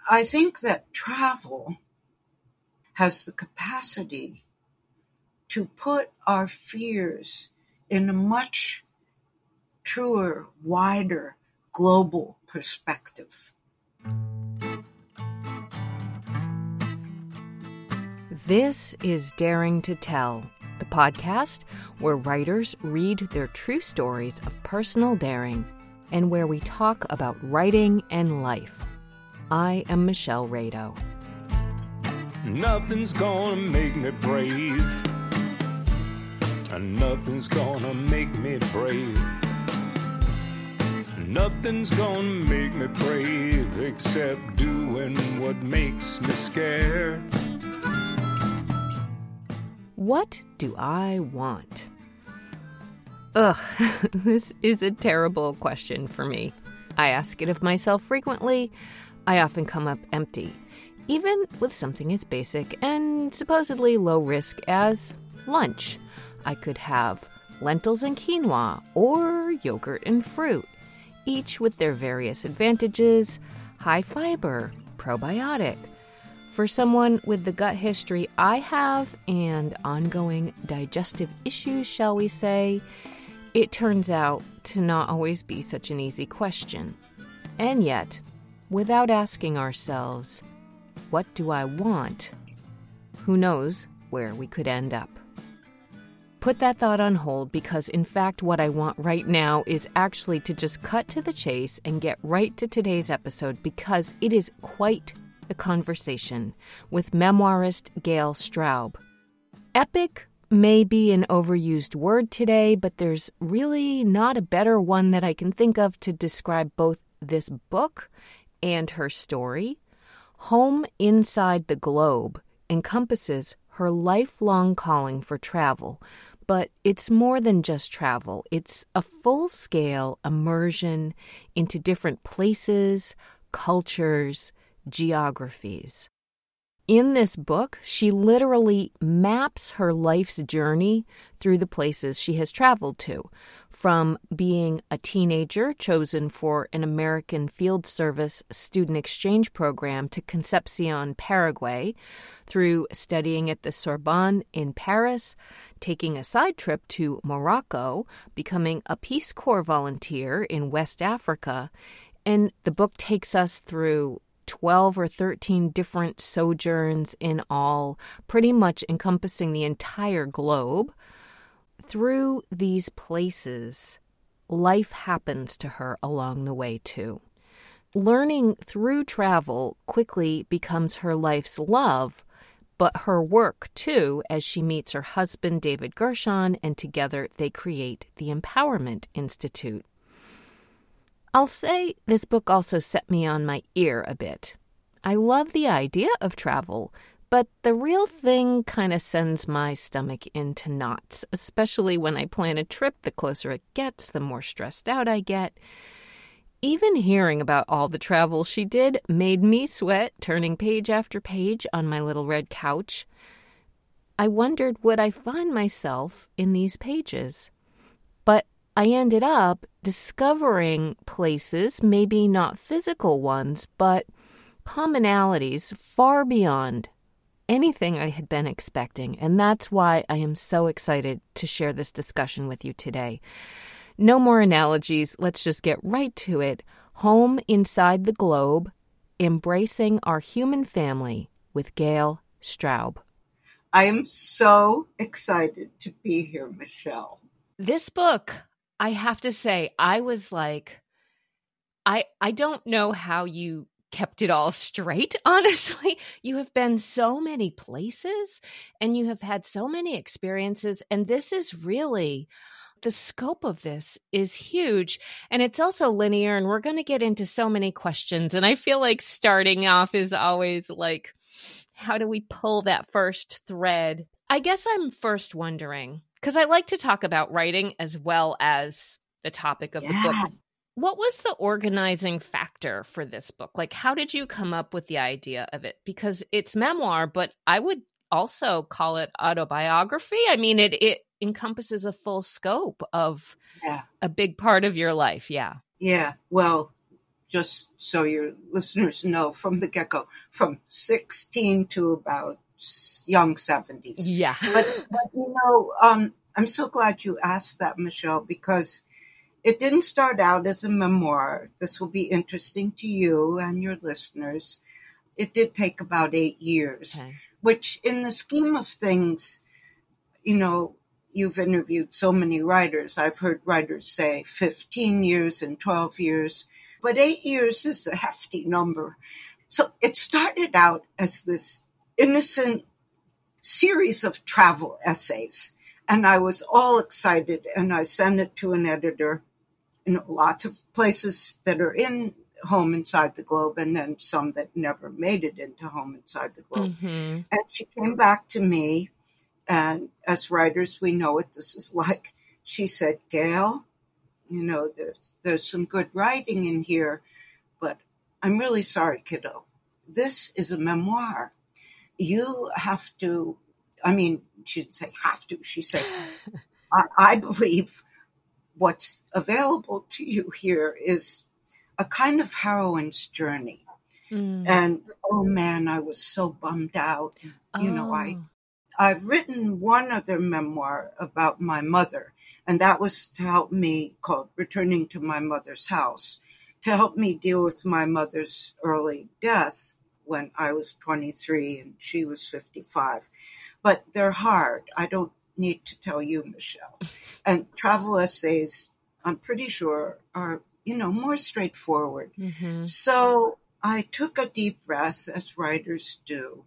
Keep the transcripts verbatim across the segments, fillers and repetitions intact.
I think that travel has the capacity to put our fears in a much truer, wider, global perspective. This is Daring to Tell, the podcast where writers read their true stories of personal daring and where we talk about writing and life. I am Michelle Rado. Nothing's gonna make me brave. And nothing's gonna make me brave. Nothing's gonna make me brave except doing what makes me scared. What do I want? Ugh, this is a terrible question for me. I ask it of myself frequently. I often come up empty, even with something as basic and supposedly low risk as lunch. I could have lentils and quinoa or yogurt and fruit, each with their various advantages, high fiber, probiotic. For someone with the gut history I have and ongoing digestive issues, shall we say, it turns out to not always be such an easy question. And yet, without asking ourselves, what do I want? Who knows where we could end up? Put that thought on hold because, in fact, what I want right now is actually to just cut to the chase and get right to today's episode because it is quite a conversation with memoirist Gail Straub. Epic may be an overused word today, but there's really not a better one that I can think of to describe both this book and her story. Home Inside the Globe encompasses her lifelong calling for travel, but it's more than just travel. It's a full-scale immersion into different places, cultures, geographies. In this book, she literally maps her life's journey through the places she has traveled to, from being a teenager chosen for an American Field Service student exchange program to Concepcion, Paraguay, through studying at the Sorbonne in Paris, taking a side trip to Morocco, becoming a Peace Corps volunteer in West Africa, and the book takes us through twelve or thirteen different sojourns in all, pretty much encompassing the entire globe. Through these places, life happens to her along the way, too. Learning through travel quickly becomes her life's love, but her work, too, as she meets her husband, David Gershon, and together they create the Empowerment Institute. I'll say this book also set me on my ear a bit. I love the idea of travel, but the real thing kind of sends my stomach into knots, especially when I plan a trip. The closer it gets, the more stressed out I get. Even hearing about all the travel she did made me sweat, turning page after page on my little red couch. I wondered, would I find myself in these pages? But I ended up discovering places, maybe not physical ones, but commonalities far beyond anything I had been expecting. And that's why I am so excited to share this discussion with you today. No more analogies. Let's just get right to it. Home Inside the Globe, Embracing Our Human Family with Gail Straub. I am so excited to be here, Michelle. This book, I have to say, I was like, I I don't know how you kept it all straight, honestly. You have been so many places and you have had so many experiences. And this is really, the scope of this is huge. And it's also linear. And we're going to get into so many questions. And I feel like starting off is always like, how do we pull that first thread? I guess I'm first wondering, because I like to talk about writing as well as the topic of Yeah. the book. What was the organizing factor for this book? Like, how did you come up with the idea of it? Because it's memoir, but I would also call it autobiography. I mean, it it encompasses a full scope of Yeah. a big part of your life. Yeah. Yeah. Well, just so your listeners know from the get-go, from sixteen to about young seventies. Yeah. But, but you know, um, I'm so glad you asked that, Michelle, because it didn't start out as a memoir. This will be interesting to you and your listeners. It did take about eight years, okay. Which in the scheme of things, you know, you've interviewed so many writers. I've heard writers say fifteen years and twelve years, but eight years is a hefty number. So it started out as this innocent series of travel essays, and I was all excited, and I sent it to an editor in lots of places that are in Home Inside the Globe, and then some that never made it into Home Inside the Globe. Mm-hmm. And she came back to me, and as writers, we know what this is like. She said, Gail, you know, there's there's some good writing in here, but I'm really sorry, kiddo. This is a memoir. You have to, I mean, she didn't say have to. She said, I, I believe what's available to you here is a kind of heroine's journey. Mm. And, oh man, I was so bummed out. Oh. You know, I, I've written one other memoir about my mother, and that was to help me, called Returning to My Mother's House, to help me deal with my mother's early death when I was twenty-three and she was fifty-five. But they're hard. I don't need to tell you, Michelle. And travel essays, I'm pretty sure, are, you know, more straightforward. Mm-hmm. So I took a deep breath, as writers do,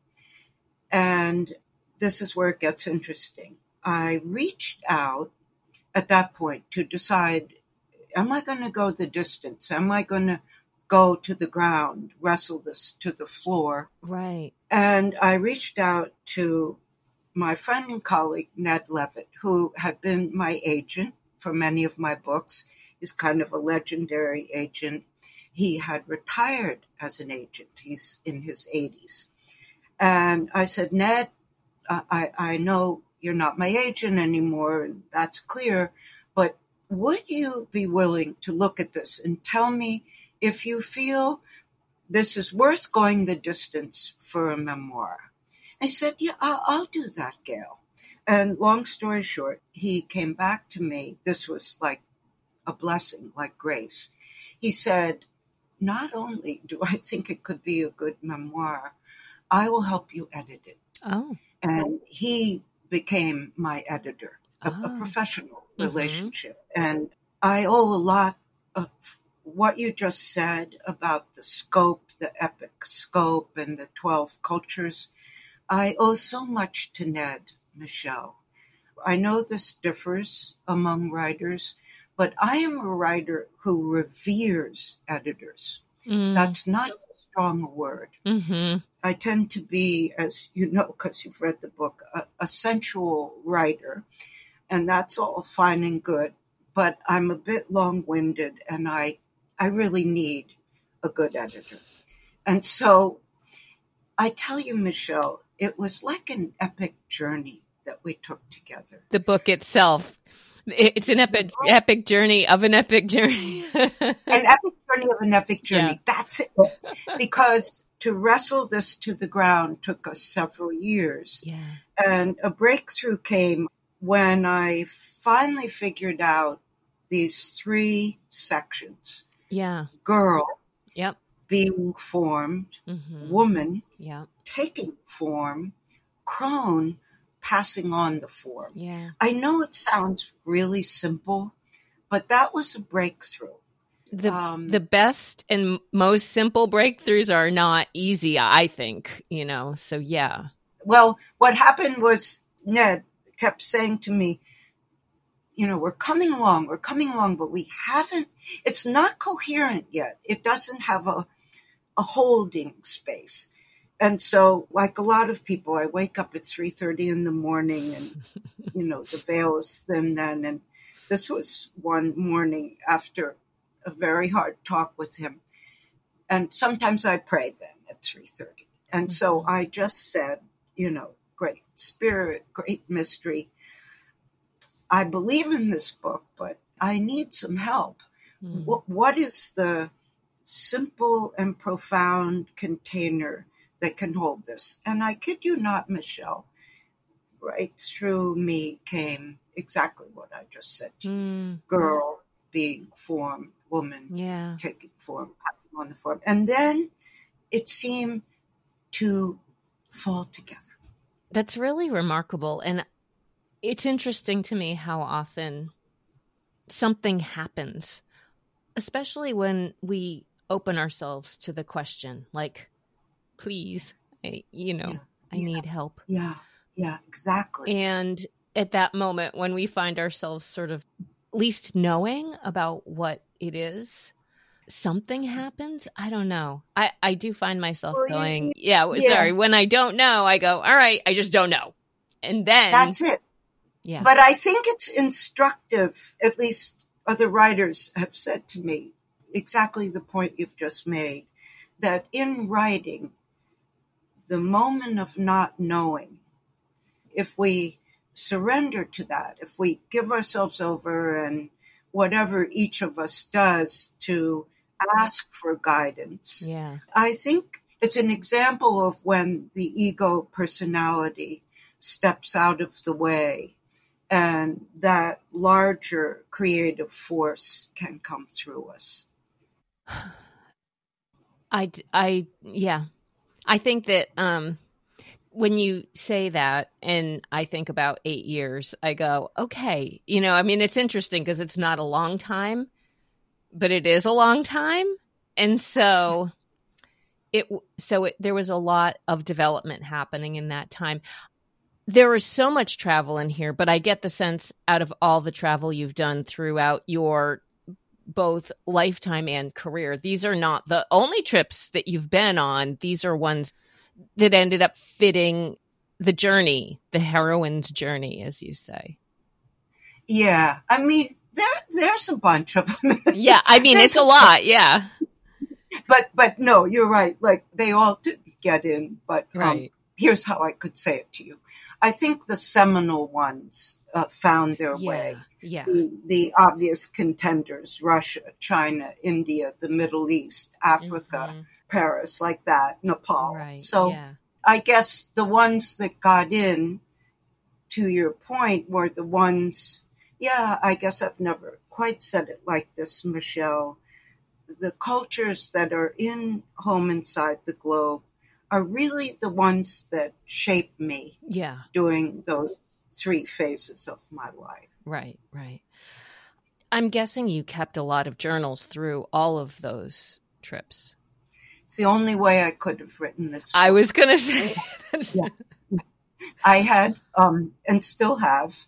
and this is where it gets interesting. I reached out at that point to decide, am I going to go the distance? Am I going to go to the ground, wrestle this to the floor? Right. And I reached out to my friend and colleague, Ned Levitt, who had been my agent for many of my books. He's kind of a legendary agent. He had retired as an agent. He's in his eighties. And I said, Ned, I, I know you're not my agent anymore, and that's clear, but would you be willing to look at this and tell me if you feel this is worth going the distance for a memoir? I said, yeah, I'll, I'll do that, Gail. And long story short, he came back to me. This was like a blessing, like grace. He said, not only do I think it could be a good memoir, I will help you edit it. Oh. And he became my editor, a, oh. a professional mm-hmm. relationship. And I owe a lot of what you just said about the scope, the epic scope, and the twelve cultures. I owe so much to Ned, Michelle. I know this differs among writers, but I am a writer who reveres editors. Mm. That's not a strong word. Mm-hmm. I tend to be, as you know, because you've read the book, a, a sensual writer, and that's all fine and good, but I'm a bit long-winded, and I, I really need a good editor. And so I tell you, Michelle, it was like an epic journey that we took together. The book itself. It's an epic epic journey of an epic journey. An epic journey of an epic journey. Yeah. That's it. Because to wrestle this to the ground took us several years. Yeah. And a breakthrough came when I finally figured out these three sections. Yeah. Girl. Yep. Being formed. Mm-hmm. Woman. Yeah. Taking form. Crone. Passing on the form. Yeah. I know it sounds really simple, but that was a breakthrough. The um, the best and most simple breakthroughs are not easy, I think, you know, so yeah. Well, what happened was Ned kept saying to me, you know, we're coming along, we're coming along, but we haven't, it's not coherent yet. It doesn't have a, a holding space. And so, like a lot of people, I wake up at three thirty in the morning and, you know, the veil is thin then. And this was one morning after a very hard talk with him. And sometimes I pray then at three thirty. And mm-hmm. so I just said, you know, great spirit, great mystery. I believe in this book, but I need some help. Mm-hmm. What, what is the simple and profound container that can hold this. And I kid you not, Michelle, right through me came exactly what I just said to you. Mm. Girl being form, woman Yeah. taking form, acting on the form. And then it seemed to fall together. That's really remarkable. And it's interesting to me how often something happens, especially when we open ourselves to the question, like, please, I, you know, Yeah. I Yeah. need help. Yeah, yeah, exactly. And at that moment, when we find ourselves sort of least knowing about what it is, something happens. I don't know. I, I do find myself Well, going, you- yeah, w- yeah. sorry. When I don't know, I go, all right, I just don't know. And then, That's it. yeah, But I think it's instructive, at least other writers have said to me, exactly the point you've just made, that in writing, the moment of not knowing, if we surrender to that, if we give ourselves over and whatever each of us does to ask for guidance, yeah, I think it's an example of when the ego personality steps out of the way and that larger creative force can come through us. I, I, yeah, I think that, um, when you say that and I think about eight years, I go, okay, you know, I mean, it's interesting because it's not a long time, but it is a long time. And so it, so it, there was a lot of development happening in that time. There was so much travel in here, but I get the sense out of all the travel you've done throughout your both lifetime and career, these are not the only trips that you've been on. These are ones that ended up fitting the journey, the heroine's journey, as you say. Yeah. I mean, there, there's a bunch of them. Yeah. I mean, it's a lot. Yeah. But, but no, you're right. Like they all didn't get in, but um, Right. here's how I could say it to you. I think the seminal ones uh, found their Yeah. way. Yeah. The, the obvious contenders, Russia, China, India, the Middle East, Africa, Mhm. Paris, like that, Nepal. Right. So yeah. I guess the ones that got in, to your point, were the ones, yeah, I guess I've never quite said it like this, Michelle. The cultures that are in Home Inside the Globe are really the ones that shape me Yeah. during those three phases of my life. Right. Right. I'm guessing you kept a lot of journals through all of those trips. It's the only way I could have written this. I book. was going to say, Yeah. I had, um, and still have,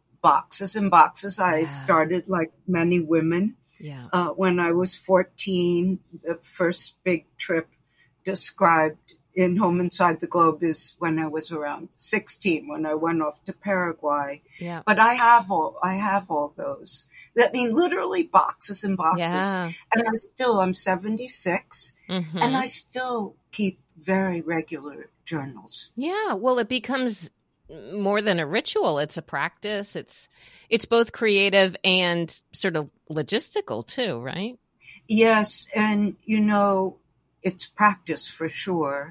boxes and boxes. I Yeah. started like many women. yeah. Uh, when I was fourteen, the first big trip described in Home Inside the Globe is when I was around sixteen, when I went off to Paraguay. Yeah. But I have all, I have all those. That mean literally boxes and boxes. Yeah. And I still, I'm seventy-six, Mhm. and I still keep very regular journals. Yeah, well, it becomes more than a ritual. It's a practice. It's it's both creative and sort of logistical too, right? Yes, and you know, it's practice for sure.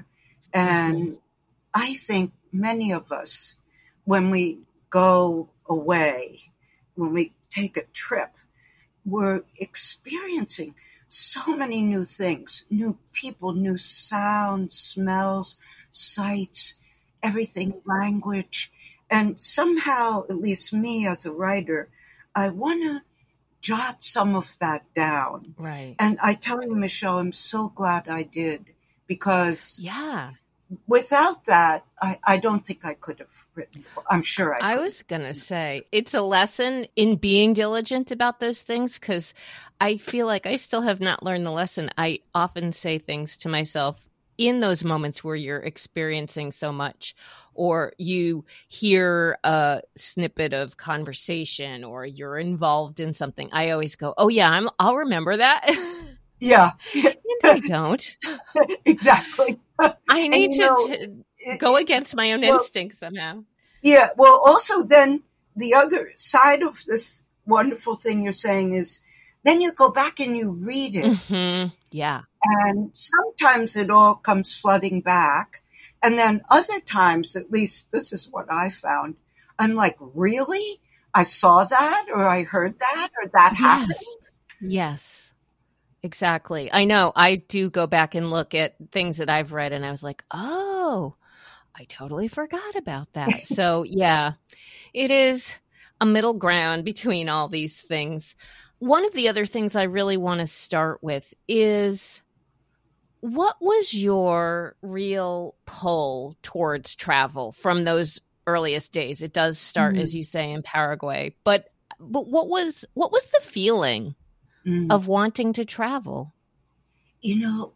And I think many of us, when we go away, when we take a trip, we're experiencing so many new things, new people, new sounds, smells, sights, everything, language. And somehow, at least me as a writer, I want to jot some of that down. Right. And I tell you, Michelle, I'm so glad I did, because Yeah. without that, I, I don't think I could have written. I'm sure I I could. was going to say it's a lesson in being diligent about those things, because I feel like I still have not learned the lesson. I often say things to myself in those moments where you're experiencing so much, or you hear a snippet of conversation, or you're involved in something. I always go, oh yeah, I'm, I'll remember that. Yeah, And I don't. exactly. I need you to, know, to it- go against my own well, instincts somehow. Yeah. Well, also then the other side of this wonderful thing you're saying is then you go back and you read it Hmm. Yeah. And sometimes it all comes flooding back. And then other times, at least this is what I found, I'm like, really? I saw that, or I heard that, or that happened? Yes. Yes. Exactly. I know. I do go back and look at things that I've read, and I was like, oh, I totally forgot about that. So, yeah, it is a middle ground between all these things. One of the other things I really want to start with is, what was your real pull towards travel from those earliest days? It does start, Mm. as you say, in Paraguay, but but what was what was the feeling Mm. of wanting to travel? You know,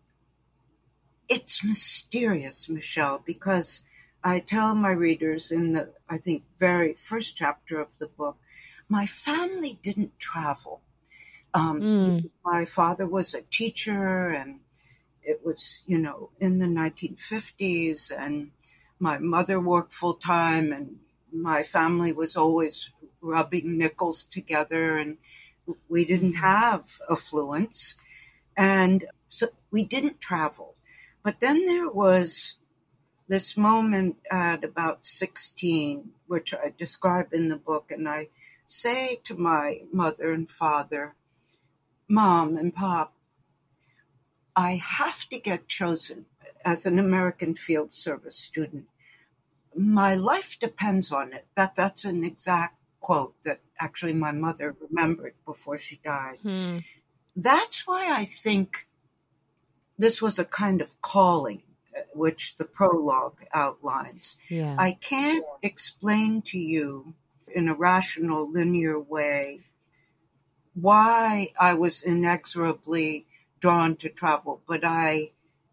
it's mysterious, Michelle, because I tell my readers in the, I think, very first chapter of the book, my family didn't travel. Um, Mm. My father was a teacher, and it was, you know, in the nineteen fifties, and my mother worked full time, and my family was always rubbing nickels together, and we didn't have affluence. And so we didn't travel. But then there was this moment at about sixteen, which I describe in the book, and I say to my mother and father, Mom and Pop, I have to get chosen as an American Field Service student. My life depends on it. That that's an exact quote that actually my mother remembered before she died. Hmm. That's why I think this was a kind of calling, which the prologue outlines. Yeah. I can't explain to you in a rational, linear way why I was inexorably drawn to travel, but I,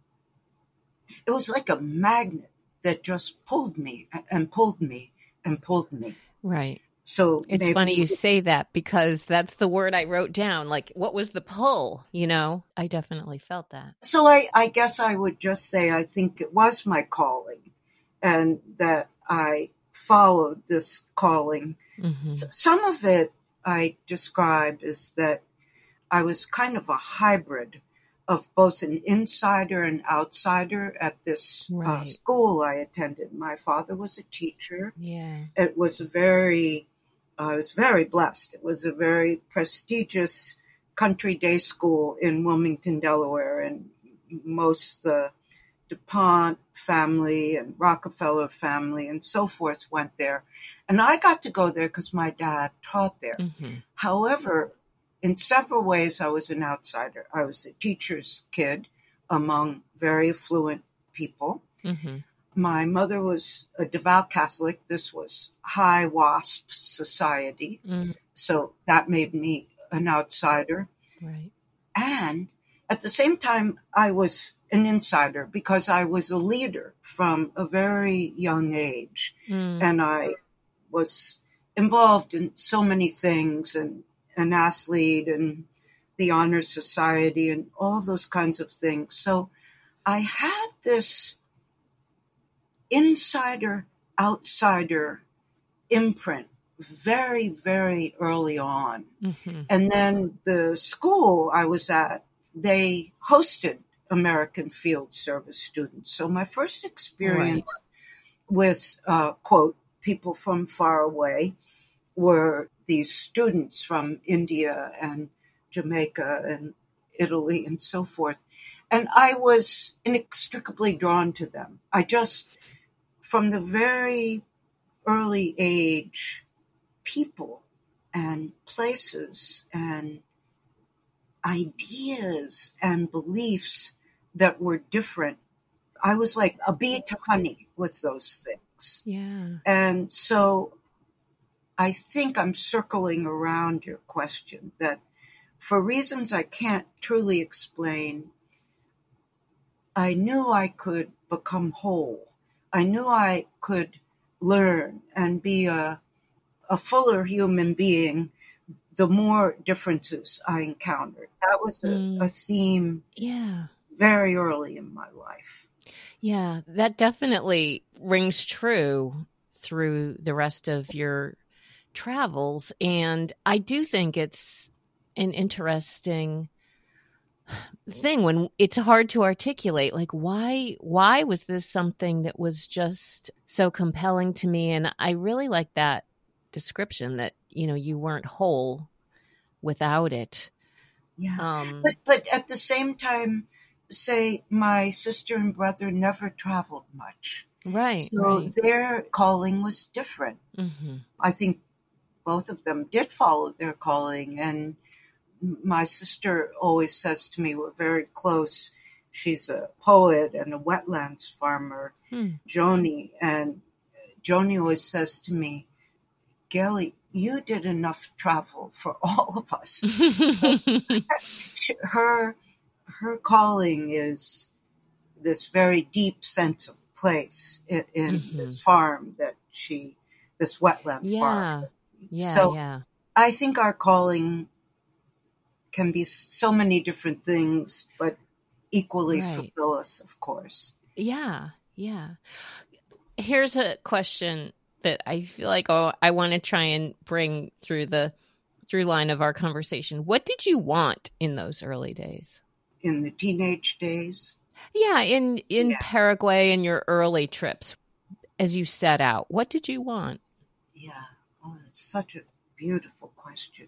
it was like a magnet that just pulled me and pulled me and pulled me. Right. So It's maybe, funny you say that, because that's the word I wrote down. Like, what was the pull? You know, I definitely felt that. So I, I guess I would just say I think it was my calling, and that I followed this calling. Mm-hmm. S- Some of it I describe as that I was kind of a hybrid of both an insider and outsider at this uh, Right. school I attended. My father was a teacher. Yeah. It was a very, I was very blessed. It was a very prestigious country day school in Wilmington, Delaware, and most the DuPont family and Rockefeller family and so forth went there. And I got to go there because my dad taught there. Mm-hmm. However, in several ways, I was an outsider. I was a teacher's kid among very affluent people. Mm-hmm. My mother was a devout Catholic. This was high WASP society. Mm. So that made me an outsider. Right. And at the same time, I was an insider because I was a leader from a very young age. Mm. And I was involved in so many things, and an athlete and the honor society and all those kinds of things. So I had this insider outsider imprint very, very early on. Mm-hmm. And then the school I was at, they hosted American Field Service students. So my first experience Right. with, uh, quote, people from far away were these students from India and Jamaica and Italy and so forth. And I was inextricably drawn to them. I just, from the very early age, people and places and ideas and beliefs that were different. I was like a bee to honey with those things. Yeah. And so I think I'm circling around your question that for reasons I can't truly explain, I knew I could become whole. I knew I could learn and be a, a fuller human being the more differences I encountered. That was a, Mm. a theme Yeah. very early in my life. Yeah. That definitely rings true through the rest of your travels. And I do think it's an interesting thing when it's hard to articulate, like, why, why was this something that was just so compelling to me? And I really like that description that, you know, you weren't whole without it. Yeah. Um, but, but at the same time, say my sister and brother never traveled much. right. So right. their calling was different. Mm-hmm. I think both of them did follow their calling. And my sister always says to me, we're very close. She's a poet and a wetlands farmer, Hmm. Joni. And Joni always says to me, Gelly, you did enough travel for all of us. her, her calling is this very deep sense of place in, in Mhm. this farm that she, this wetland Yeah. farm. Yeah. So yeah. I think our calling can be so many different things, but equally Right. fulfill us, of course. Yeah. Yeah. Here's a question that I feel like, oh, I want to try and bring through the through line of our conversation. What did you want in those early days? In the teenage days, Yeah, in in Yeah. Paraguay and your early trips, as you set out, what did you want? yeah, oh, it's such a beautiful question.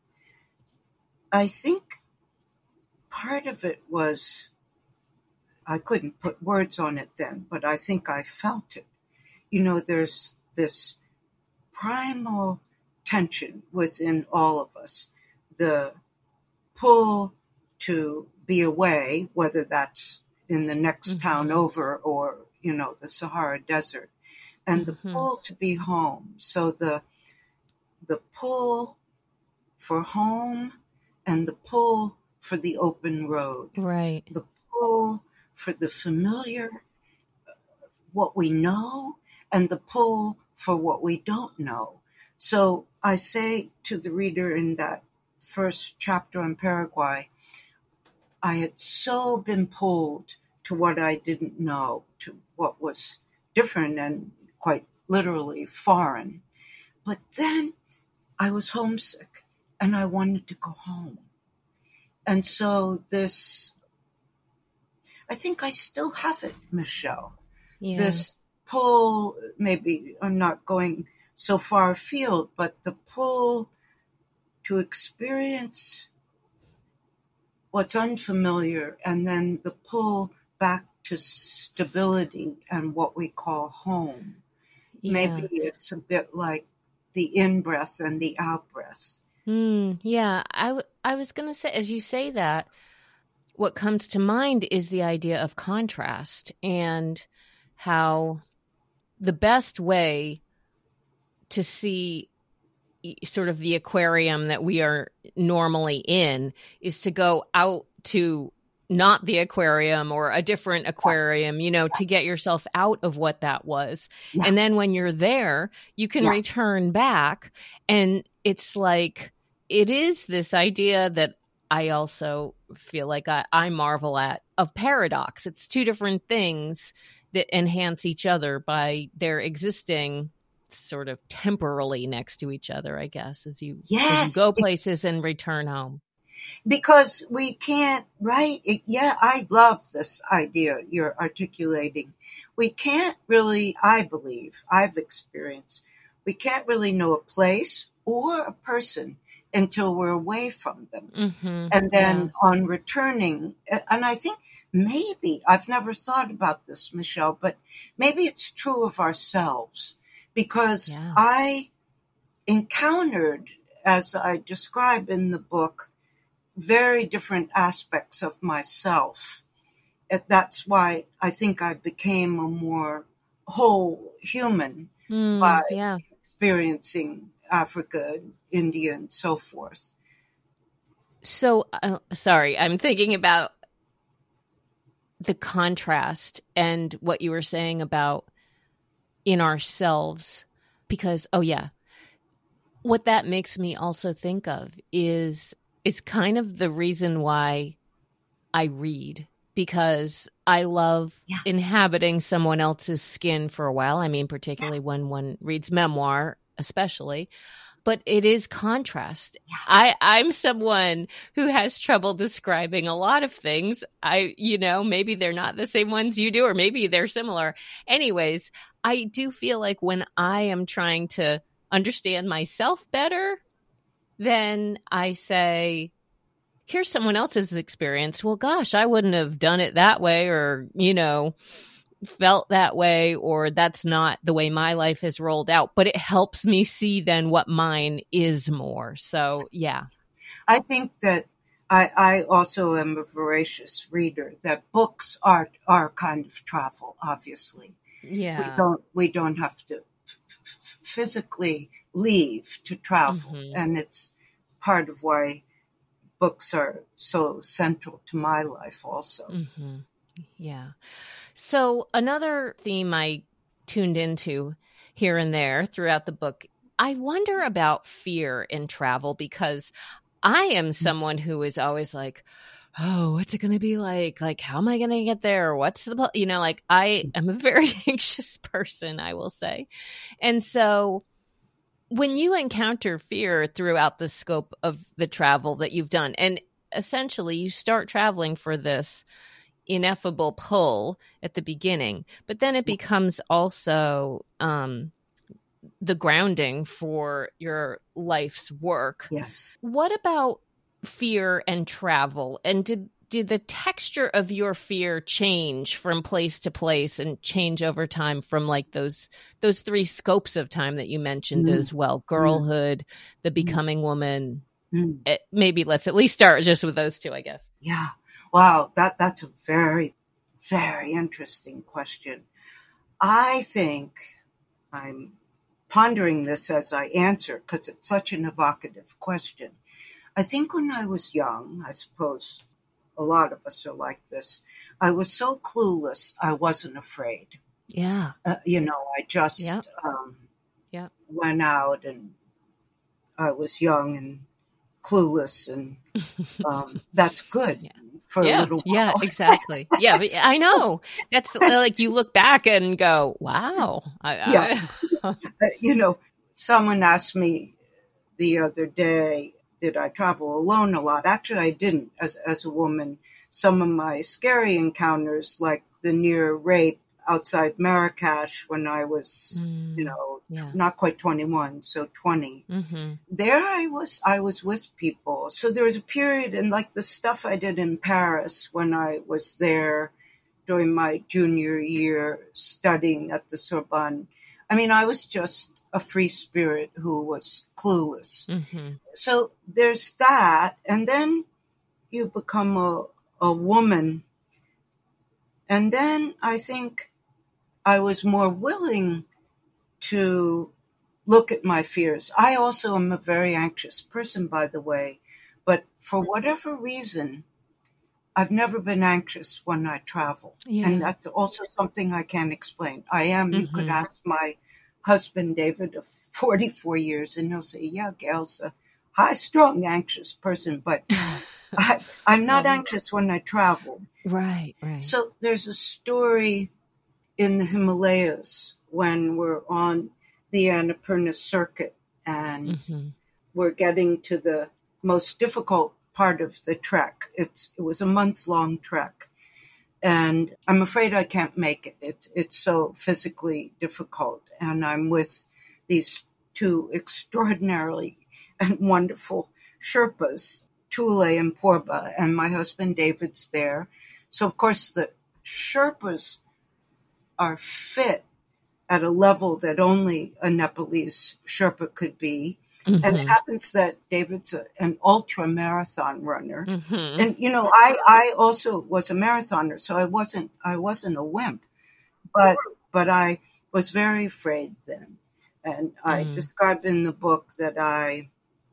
I think part of it was, I couldn't put words on it then, but I think I felt it. You know, there's this primal tension within all of us, the pull to be away, whether that's in the next Mhm. town over or, you know, the Sahara Desert, and the Mhm. pull to be home. So the the pull for home and the pull for the open road, Right. the pull for the familiar, what we know, and the pull for what we don't know. So I say to the reader in that first chapter on Paraguay, I had so been pulled to what I didn't know, to what was different and quite literally foreign. But then I was homesick and I wanted to go home. And so this, I think I still have it, Michelle. Yeah. This pull, maybe I'm not going so far afield, but the pull to experience what's unfamiliar and then the pull back to stability and what we call home. Yeah. Maybe it's a bit like the in-breath and the out-breath. Mm, yeah. I, w- I was going to say, as you say that, what comes to mind is the idea of contrast and how the best way to see e- sort of the aquarium that we are normally in is to go out to not the aquarium or a different aquarium, you know, to get yourself out of what that was. Yeah. And then when you're there, you can Yeah. return back. And it's like, it is this idea that I also feel like I, I marvel at of paradox. It's two different things that enhance each other by their existing sort of temporally next to each other, I guess, as you, as Yes. you go places and return home. Because we can't, right? It, yeah, I love this idea you're articulating. We can't really, I believe, I've experienced, we can't really know a place or a person until we're away from them. Mm-hmm. And then on returning, and I think maybe, I've never thought about this, Michelle, but maybe it's true of ourselves because Yeah. I encountered, as I describe in the book, very different aspects of myself. That's why I think I became a more whole human Mm, by yeah. experiencing Africa, India, and so forth. So, uh, sorry, I'm thinking about the contrast and what you were saying about in ourselves, because, oh yeah, what that makes me also think of is, it's kind of the reason why I read, because I love Yeah. inhabiting someone else's skin for a while. I mean, particularly when one reads memoir, especially. but it is contrast. Yeah. I, I'm someone who has trouble describing a lot of things. I, you know, maybe they're not the same ones you do, or maybe they're similar. Anyways, I do feel like when I am trying to understand myself better, then I say, here's someone else's experience. Well, gosh, I wouldn't have done it that way, or, you know, felt that way, or that's not the way my life has rolled out. But it helps me see then what mine is more. So, yeah. I think that I, I also am a voracious reader, that books are, are kind of travel, obviously. Yeah. We don't, we don't have to f- physically leave to travel. Mm-hmm. And it's part of why books are so central to my life also. Mm-hmm. Yeah. So another theme I tuned into here and there throughout the book, I wonder about fear in travel, because I am someone who is always like, oh, what's it going to be like? Like, how am I going to get there? What's the, pl-? you know, like I am a very anxious person, I will say. And so when you encounter fear throughout the scope of the travel that you've done, and essentially you start traveling for this ineffable pull at the beginning, but then it becomes also um, the grounding for your life's work. Yes. What about fear and travel? And did did the texture of your fear change from place to place and change over time from like those those three scopes of time that you mentioned mm. as well? Girlhood, mm. the becoming woman. Mm. It, maybe let's at least start just with those two, I guess. Yeah. Wow. That that's a very, very interesting question. I think I'm pondering this as I answer, because it's such an evocative question. I think when I was young, I suppose a lot of us are like this, I was so clueless, I wasn't afraid. Yeah. Uh, you know, I just yeah. Um, yeah. went out, and I was young and clueless, and um, that's good yeah. for yeah. a little while. Yeah, exactly. Yeah, but I know. That's like you look back and go, wow. I, yeah. I... uh, you know, someone asked me the other day, did I travel alone a lot? Actually, I didn't. As as a woman, some of my scary encounters, like the near rape outside Marrakesh when I was, mm, you know, yeah. not quite twenty-one, so twenty. Mm-hmm. There I was, I was with people. So there was a period, and like the stuff I did in Paris when I was there during my junior year studying at the Sorbonne. I mean, I was just a free spirit who was clueless. Mm-hmm. So there's that. And then you become a, a woman. And then I think I was more willing to look at my fears. I also am a very anxious person, by the way. But for whatever reason, I've never been anxious when I travel. Yeah. And that's also something I can't explain. I am, mm-hmm. you could ask my husband, David, of forty-four years, and he'll say, yeah, Gail's a high-strung, anxious person, but I, I'm not anxious when I travel. Right, right. So there's a story in the Himalayas when we're on the Annapurna circuit, and mm-hmm. we're getting to the most difficult part of the trek. It's, it was a month-long trek. And I'm afraid I can't make it. It's it's so physically difficult. And I'm with these two extraordinarily and wonderful Sherpas, Tule and Purba, and my husband David's there. So, of course, the Sherpas are fit at a level that only a Nepalese Sherpa could be. Mm-hmm. And it happens that David's a, an ultra marathon runner. Mm-hmm. And, you know, I, I also was a marathoner, so I wasn't, I wasn't a wimp, but, but I was very afraid then. And I mm. described in the book that I,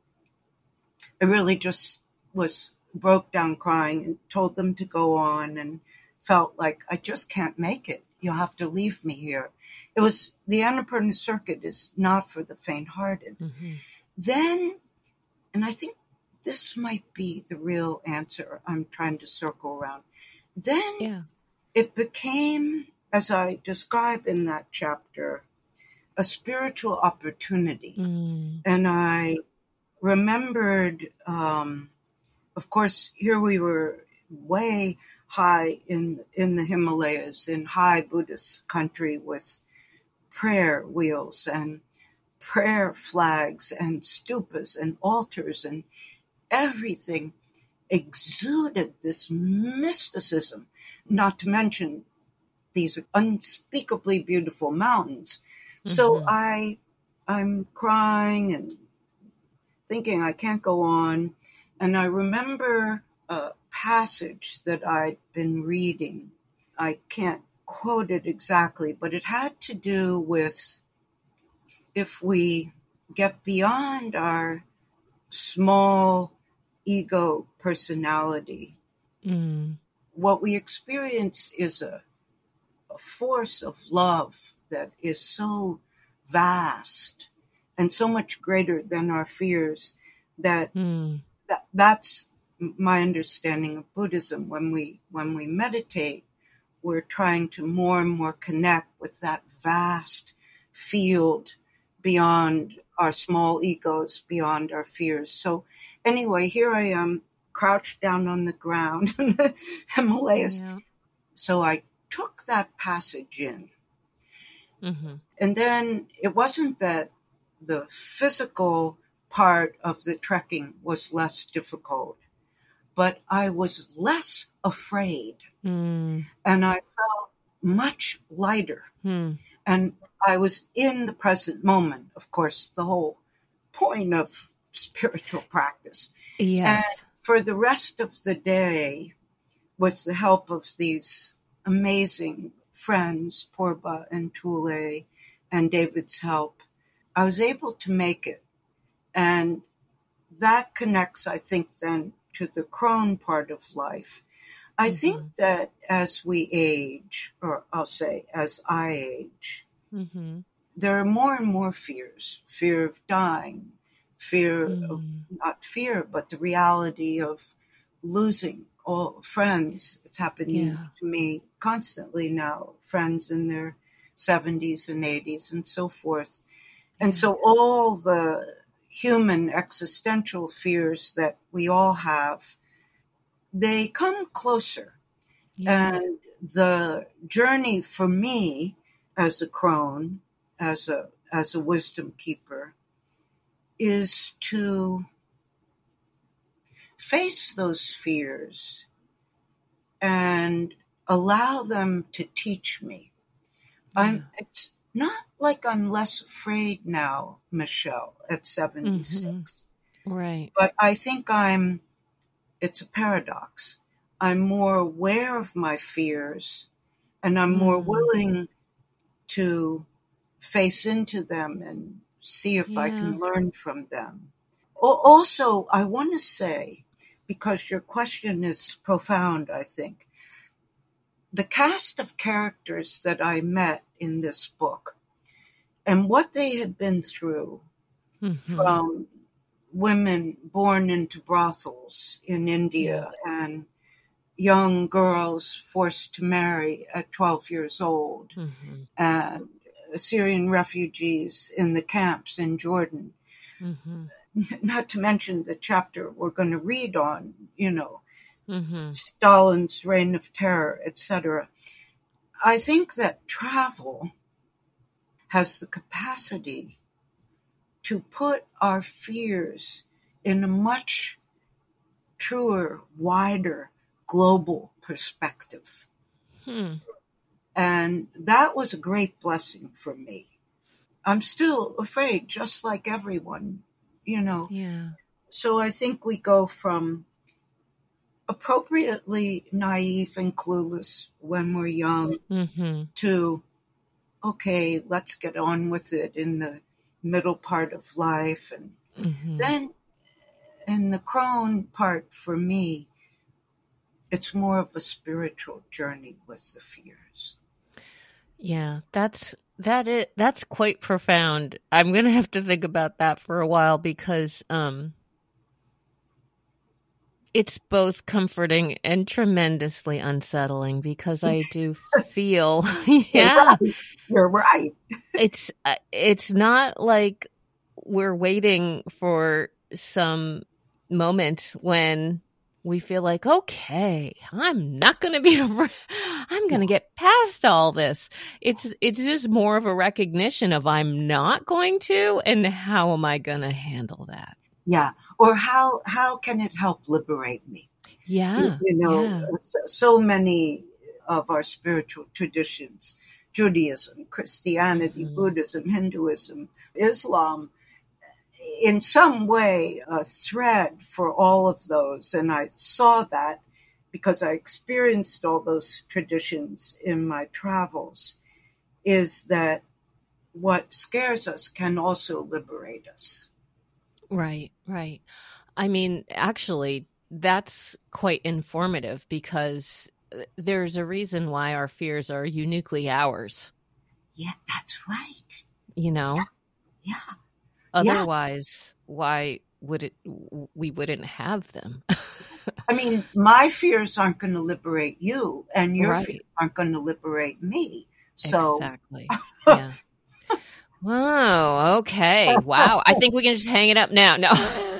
I really just was broke down crying and told them to go on, and felt like I just can't make it. You'll have to leave me here. It was, the Annapurna circuit is not for the faint-hearted. Mm-hmm. Then, and I think this might be the real answer I'm trying to circle around. Then yeah. it became, as I describe in that chapter, a spiritual opportunity. Mm. And I remembered, um, of course, here we were way high in, in the Himalayas, in high Buddhist country with prayer wheels and prayer flags and stupas and altars, and everything exuded this mysticism, not to mention these unspeakably beautiful mountains. Mm-hmm. So I, I'm crying and thinking I can't go on. And I remember a passage that I'd been reading. I can't quote it exactly, but it had to do with if we get beyond our small ego personality, mm. what we experience is a, a force of love that is so vast and so much greater than our fears that, mm. that that's my understanding of Buddhism. When we when we meditate, we're trying to more and more connect with that vast field beyond our small egos, beyond our fears. So anyway, here I am crouched down on the ground in the Himalayas. Yeah. So I took that passage in. Mm-hmm. And then it wasn't that the physical part of the trekking was less difficult, but I was less afraid. Mm. And I felt much lighter. Mm. And I was in the present moment, of course, the whole point of spiritual practice. Yes. And for the rest of the day, with the help of these amazing friends, Purba and Tule, and David's help, I was able to make it. And that connects, I think, then to the crone part of life. I mm-hmm. think that as we age, or I'll say as I age, mm-hmm. there are more and more fears. Fear of dying, fear mm. of, not fear, but the reality of losing all friends. It's happening yeah. to me constantly now, friends in their seventies and eighties and so forth. And so all the human existential fears that we all have, they come closer. Yeah. And the journey for me as a crone, as a as a wisdom keeper, is to face those fears and allow them to teach me. Yeah. I'm it's not like I'm less afraid now, Michelle, at seventy-six. Mm-hmm. Right. But I think I'm, it's a paradox. I'm more aware of my fears, and I'm mm-hmm. more willing to face into them and see if yeah. I can learn from them. Also, I want to say, because your question is profound, I think, the cast of characters that I met in this book and what they had been through, mm-hmm. from women born into brothels in India yeah. and young girls forced to marry at twelve years old, mm-hmm. and Syrian refugees in the camps in Jordan, mm-hmm. not to mention the chapter we're going to read on, you know, mm-hmm. Stalin's reign of terror, et cetera. I think that travel has the capacity to put our fears in a much truer, wider, global perspective. Hmm. And that was a great blessing for me. I'm still afraid, just like everyone, you know. Yeah. So I think we go from appropriately naive and clueless when we're young mm-hmm. to, okay, let's get on with it in the middle part of life. And mm-hmm. then in the crone part for me, it's more of a spiritual journey with the fears. Yeah, that's that is that's quite profound. I'm going to have to think about that for a while because um It's both comforting and tremendously unsettling because I do feel, yeah, You're right. You're right. it's uh, it's not like we're waiting for some moment when we feel like, okay, I'm not going to be, I'm going to get past all this. It's it's just more of a recognition of I'm not going to, and how am I going to handle that? Yeah. Or how how can it help liberate me? Yeah. You, you know, yeah. so, so many of our spiritual traditions, Judaism, Christianity, Mhm. Buddhism, Hinduism, Islam, in some way a thread for all of those. And I saw that because I experienced all those traditions in my travels, is that what scares us can also liberate us. Right, right. I mean, actually, that's quite informative because uh, there's a reason why our fears are uniquely ours, Yeah, that's right. you know? Yeah. Otherwise, why would it, we wouldn't have them? I mean, my fears aren't going to liberate you, and your Right. fears aren't going to liberate me. So, Exactly. Yeah. Wow. Okay. Wow. I think we can just hang it up now. No,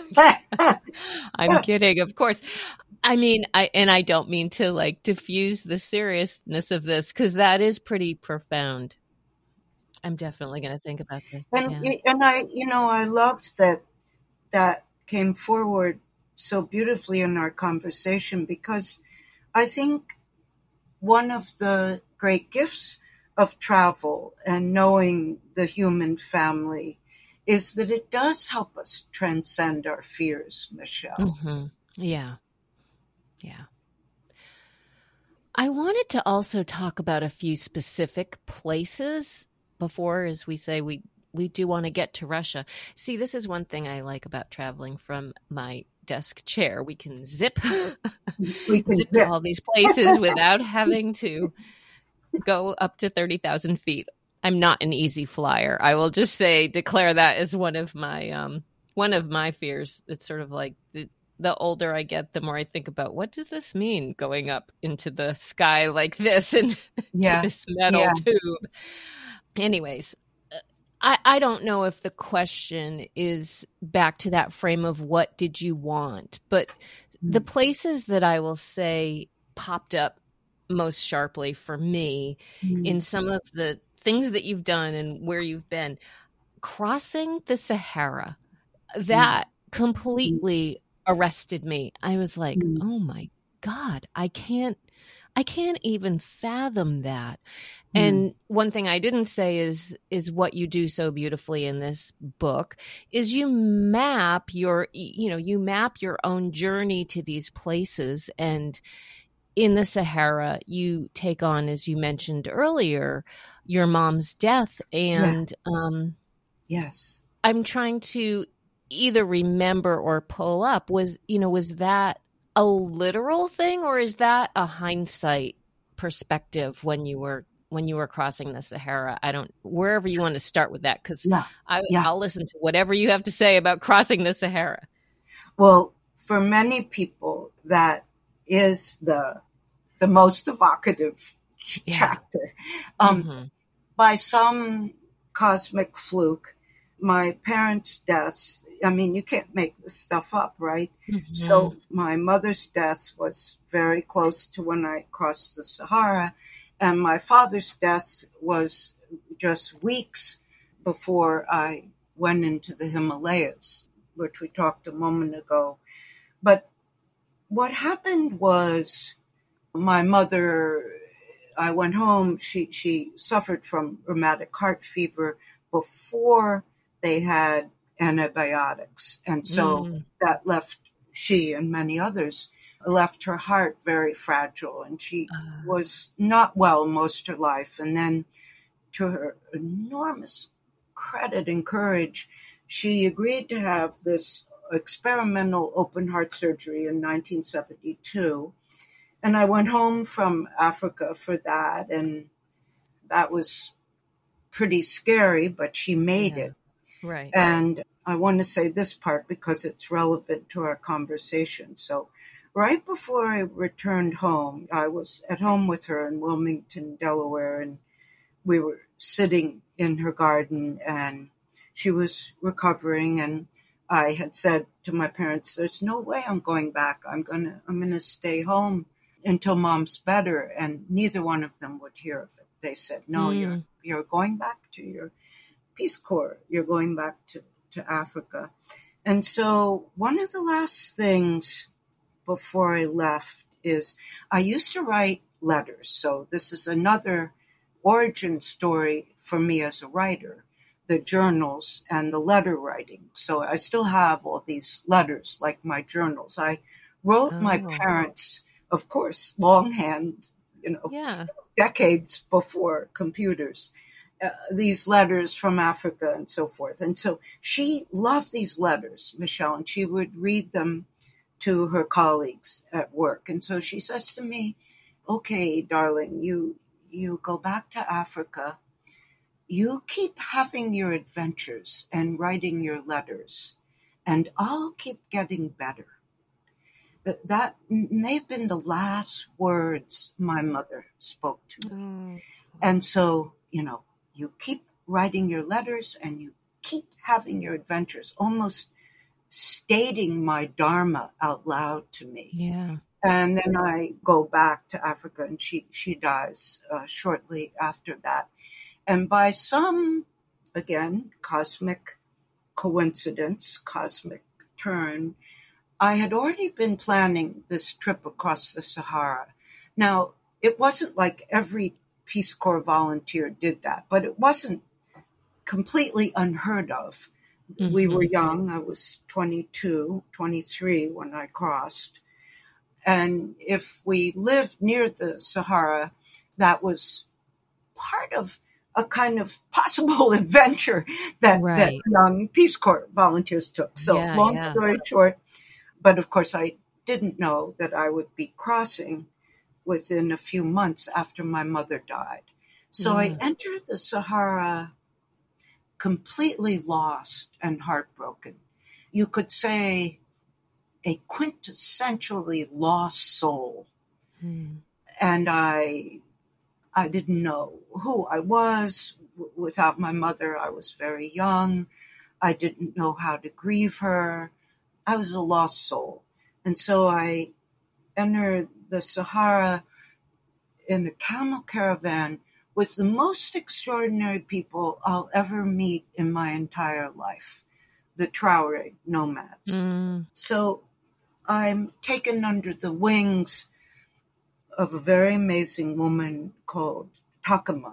I'm kidding. Of course. I mean, I, and I don't mean to like diffuse the seriousness of this because that is pretty profound. I'm definitely going to think about this. and Yeah. and I, you know, I loved that that came forward so beautifully in our conversation, because I think one of the great gifts of travel and knowing the human family is that it does help us transcend our fears, Michelle. Mm-hmm. Yeah. Yeah. I wanted to also talk about a few specific places before, as we say, we, we do want to get to Russia. See, this is one thing I like about traveling from my desk chair. We can zip, We can zip zip. to all these places without having to go up to thirty thousand feet. I'm not an easy flyer. I will just say, declare that as one of my, um, one of my fears. It's sort of like the, the older I get, the more I think about what does this mean going up into the sky like this and Yeah. to this metal Yeah. tube. Anyways, I, I don't know if the question is back to that frame of what did you want, but the places that I will say popped up most sharply for me Mm. in some of the things that you've done and where you've been, crossing the Sahara, that completely arrested me. I was like, Mm. oh my God, I can't, I can't even fathom that. Mm. And one thing I didn't say is, is what you do so beautifully in this book is you map your, you know, you map your own journey to these places. And in the Sahara, you take on, as you mentioned earlier, your mom's death. And um, Yes. I'm trying to either remember or pull up, was, you know, was that a literal thing, or is that a hindsight perspective when you were when you were crossing the Sahara? I don't, wherever you want to start with that, because Yeah. I, Yeah. I'll listen to whatever you have to say about crossing the Sahara. Well, for many people, that is the the most evocative ch- Yeah. chapter. Um, Mm-hmm. By some cosmic fluke, my parents' deaths, I mean, you can't make this stuff up, right? Mm-hmm. So my mother's death was very close to when I crossed the Sahara, and my father's death was just weeks before I went into the Himalayas, which we talked a moment ago. But what happened was my mother, I went home, she, she suffered from rheumatic heart fever before they had antibiotics. And so Mm. that left she and many others left her heart very fragile, and she Uh, was not well most of her life. And then, to her enormous credit and courage, she agreed to have this experimental open heart surgery in nineteen seventy-two. And I went home from Africa for that, and that was pretty scary, but she made Yeah. it. right. And I want to say this part because it's relevant to our conversation. So right before I returned home, I was at home with her in Wilmington, Delaware, and we were sitting in her garden, and she was recovering, and I had said to my parents, there's no way I'm going back. I'm going to I'm going to stay home until Mom's better, and neither one of them would hear of it. They said, no, mm. you're you're going back to your Peace Corps. You're going back to, to Africa. And so one of the last things before I left is I used to write letters. So this is another origin story for me as a writer, the journals and the letter writing. So I still have all these letters, like my journals. I wrote oh. my parents, of course, longhand, you know, yeah. decades before computers, uh, these letters from Africa and so forth. And so she loved these letters, Michelle, and she would read them to her colleagues at work. And so she says to me, okay, darling, you you go back to Africa, you keep having your adventures and writing your letters, and I'll keep getting better. That, that may have been the last words my mother spoke to me. Mm. And so, you know, you keep writing your letters and you keep having your adventures, almost stating my dharma out loud to me. Yeah. And then I go back to Africa, and she, she dies uh, shortly after that. And by some, again, cosmic coincidence, cosmic turn, I had already been planning this trip across the Sahara. Now, it wasn't like every Peace Corps volunteer did that, but it wasn't completely unheard of. Mm-hmm. We were young. I was twenty-two, twenty-three when I crossed. And if we lived near the Sahara, that was part of a kind of possible adventure that, right. that young Peace Corps volunteers took. So yeah, long yeah. story short, but of course I didn't know that I would be crossing within a few months after my mother died. So yeah. I entered the Sahara completely lost and heartbroken. You could say a quintessentially lost soul. Hmm. And I I didn't know who I was. W- without my mother, I was very young. I didn't know how to grieve her. I was a lost soul. And so I entered the Sahara in a camel caravan with the most extraordinary people I'll ever meet in my entire life, the Traore nomads. Mm. So I'm taken under the wings of a very amazing woman called Takama.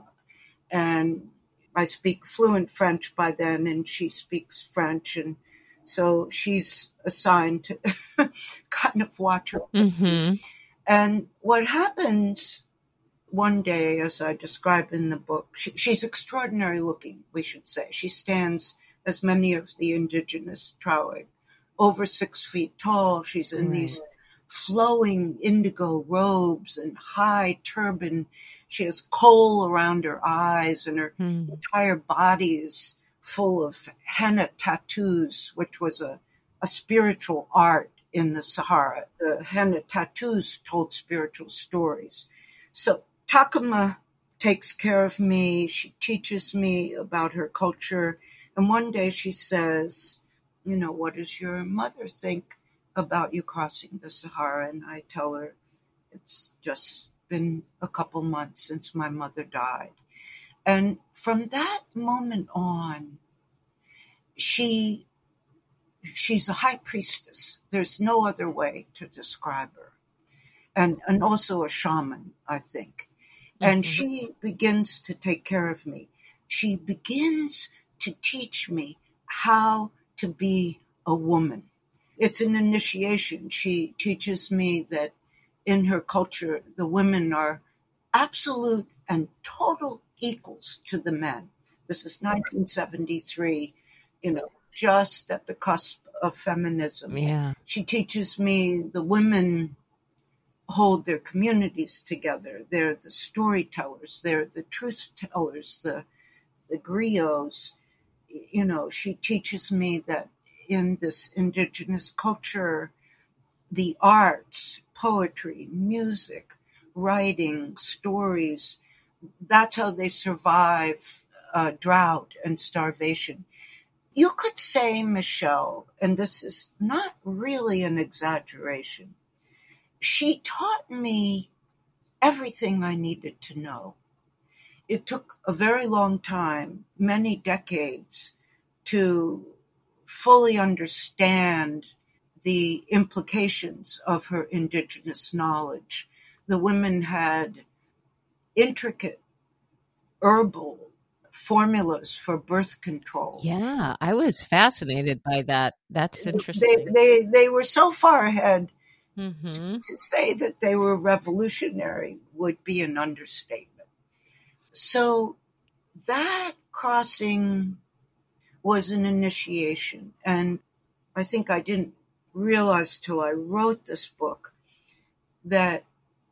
And I speak fluent French by then, and she speaks French. And so she's assigned to kind of watch her. Mm-hmm. And what happens one day, as I describe in the book, she, she's extraordinary looking, we should say. She stands, as many of the indigenous Traore, over six feet tall. She's in right. these flowing indigo robes and high turban. She has kohl around her eyes, and her hmm. entire body is full of henna tattoos, which was a, a spiritual art in the Sahara. The henna tattoos told spiritual stories. So Takama takes care of me. She teaches me about her culture. And one day she says, you know, what does your mother think about you crossing the Sahara? And I tell her, it's just been a couple months since my mother died. And from that moment on, she she's a high priestess. There's no other way to describe her. And, and also a shaman, I think. And mm-hmm. she begins to take care of me. She begins to teach me how to be a woman. It's an initiation. She teaches me that in her culture, the women are absolute and total equals to the men. This is nineteen seventy-three, you know, just at the cusp of feminism. Yeah. She teaches me the women hold their communities together. They're the storytellers. They're the truth tellers, the, the griots. You know, she teaches me that in this indigenous culture, the arts, poetry, music, writing, stories. That's how they survive uh, drought and starvation. You could say, Michelle, and this is not really an exaggeration, she taught me everything I needed to know. It took a very long time, many decades, to fully understand the implications of her indigenous knowledge. The women had intricate herbal formulas for birth control. Yeah, I was fascinated by that. That's They, interesting. they, they were so far ahead, Mm-hmm. to say that they were revolutionary would be an understatement. So that crossing was an initiation. And I think I didn't realize till I wrote this book that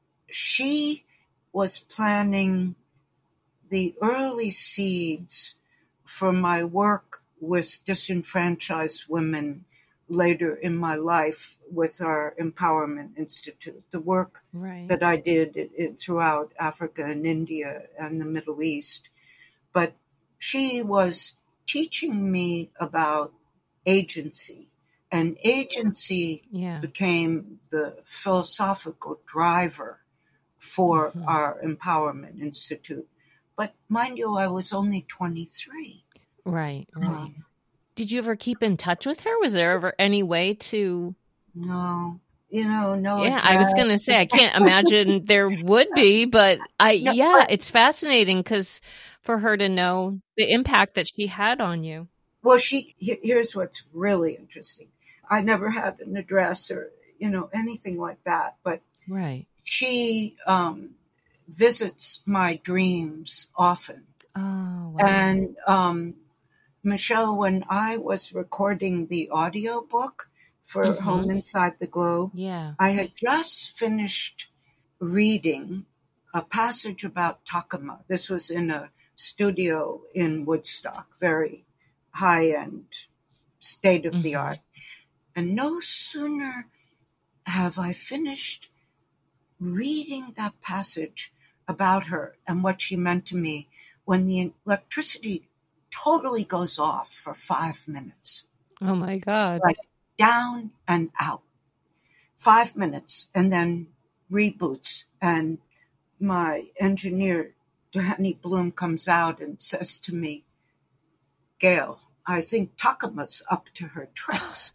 she was planting the early seeds for my work with disenfranchised women later in my life with our Empowerment Institute, the work Right. that I did it, it, throughout Africa and India and the Middle East. But she was teaching me about agency, and agency Yeah. became the philosophical driver for Mhm. our Empowerment Institute. But mind you, I was only twenty-three. Right, right. Um, Did you ever keep in touch with her? Was there ever any way to? no, you know, no. Yeah, I was address. going to say, I can't imagine there would be, but I, No, yeah, but- it's fascinating because for her to know the impact that she had on you. Well, she, he- here's what's really interesting. I never had an address or, you know, anything like that, but Right. she um, visits my dreams often. Oh, wow. And um, Michelle, when I was recording the audio book for Mhm. Home Inside the Globe, Yeah. I had just finished reading a passage about Takama. This was in a studio in Woodstock, very high-end, state-of-the-art. And no sooner have I finished reading that passage about her and what she meant to me when the electricity totally goes off for five minutes, Oh, my God. like down and out. Five minutes, and then reboots. And my engineer, Danny Bloom, comes out and says to me, Gail, I think Takama's up to her tricks.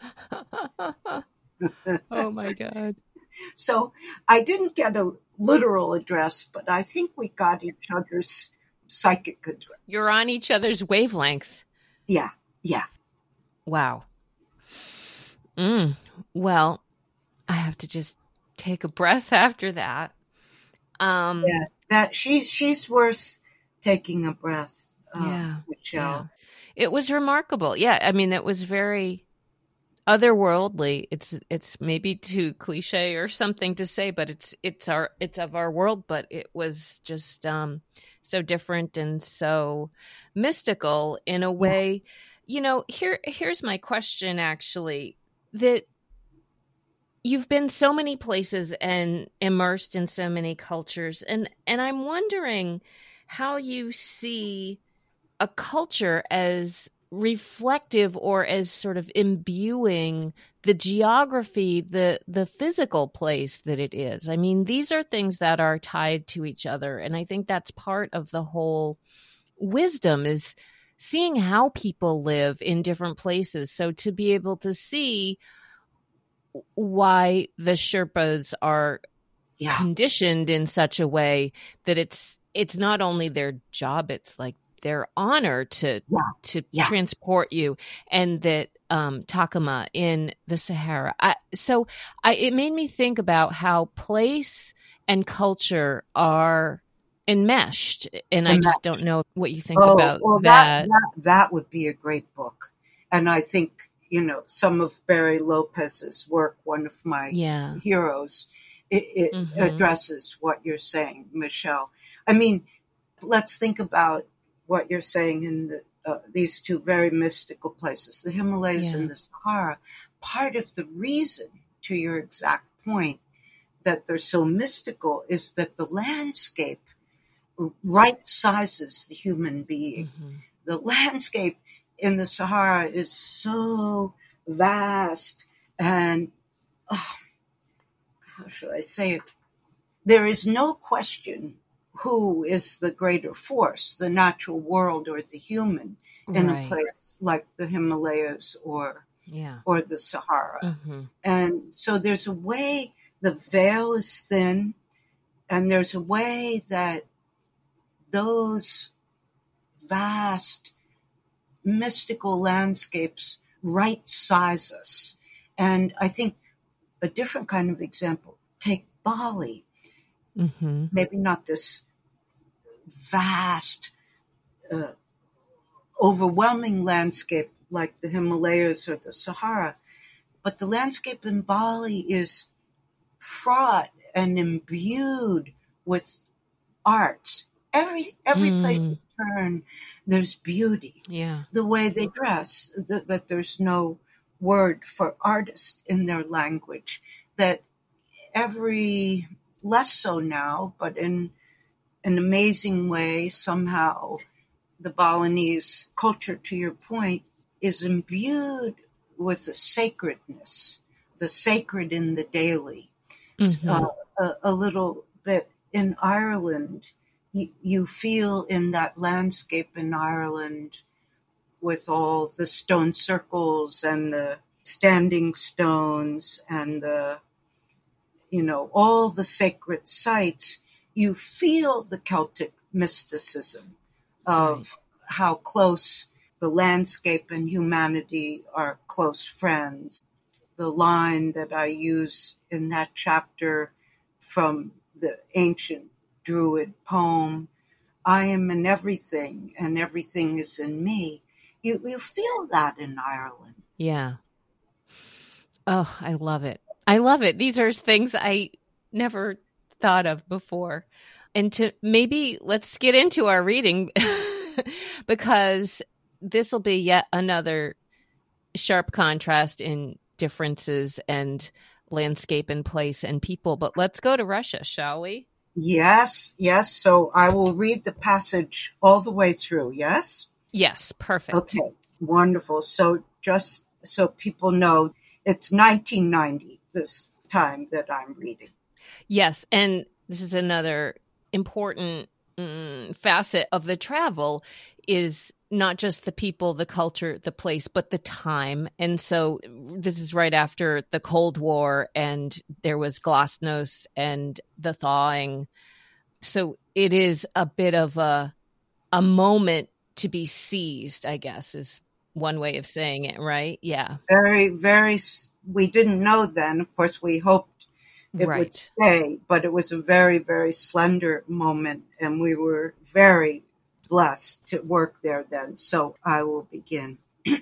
Oh, my God. So I didn't get a literal address, but I think we got each other's psychic address. You're on each other's wavelength. Yeah, yeah. Wow. Mm. Well, I have to just take a breath after that. Um, Yeah, that she's she's worth taking a breath, uh, Yeah, Michelle. yeah. It was remarkable. Yeah, I mean, it was very otherworldly. It's it's maybe too cliche or something to say, but it's it's our it's of our world. But it was just um, so different and so mystical in a way. You know, here here's my question. Actually, that you've been so many places and immersed in so many cultures, and and I'm wondering how you see a culture as reflective or as sort of imbuing the geography, the the physical place that it is. I mean, these are things that are tied to each other, and I think that's part of the whole wisdom is seeing how people live in different places. So to be able to see why the Sherpas are Yeah, conditioned in such a way that it's it's not only their job, it's like their honor to Yeah. to Yeah. transport you, and that um, Takama in the Sahara. I, so I, it made me think about how place and culture are enmeshed, and I just don't know what you think oh, about well, that. that, that that would be a great book, and I think you know some of Barry Lopez's work, one of my Yeah. heroes, it, it Mhm. addresses what you're saying, Michelle. I mean, let's think about what you're saying in the, uh, these two very mystical places, the Himalayas Yeah. and the Sahara. Part of the reason to your exact point that they're so mystical is that the landscape right sizes the human being. Mm-hmm. The landscape in the Sahara is so vast and, oh, how should I say it? There is no question who is the greater force, the natural world or the human, in right. a place like the Himalayas or yeah. or the Sahara. Mm-hmm. And so there's a way the veil is thin, and there's a way that those vast mystical landscapes right size us. And I think a different kind of example, take Bali. Mm-hmm. Maybe not this vast, uh, overwhelming landscape like the Himalayas or the Sahara, but the landscape in Bali is fraught and imbued with arts. Every every mm. place you turn, there's beauty. Yeah, the way they dress, the, that there's no word for artist in their language. That every less so now, but in an amazing way, somehow the Balinese culture, to your point, is imbued with the sacredness, the sacred in the daily. Mm-hmm. Uh, a, a little bit in Ireland, you, you feel in that landscape in Ireland with all the stone circles and the standing stones and the, you know, all the sacred sites, you feel the Celtic mysticism of right. how close the landscape and humanity are close friends. The line that I use in that chapter from the ancient Druid poem, I am in everything and everything is in me. You, you feel that in Ireland. Yeah. Oh, I love it. I love it. These are things I never thought of before. And to maybe let's get into our reading because this will be yet another sharp contrast in differences and landscape and place and people. But let's go to Russia, shall we? Yes, yes. So I will read the passage all the way through, yes? Yes, perfect. Okay, wonderful. So just so people know, it's nineteen ninety this time that I'm reading. Yes, and this is another important mm, facet of the travel is not just the people, the culture, the place, but the time. And so this is right after the Cold War and there was glasnost and the thawing. So it is a bit of a a moment to be seized, I guess, is one way of saying it, right? Yeah. Very, very, we didn't know then. Of course, we hoped it right. would stay, but it was a very, very slender moment, and we were very blessed to work there then. So I will begin.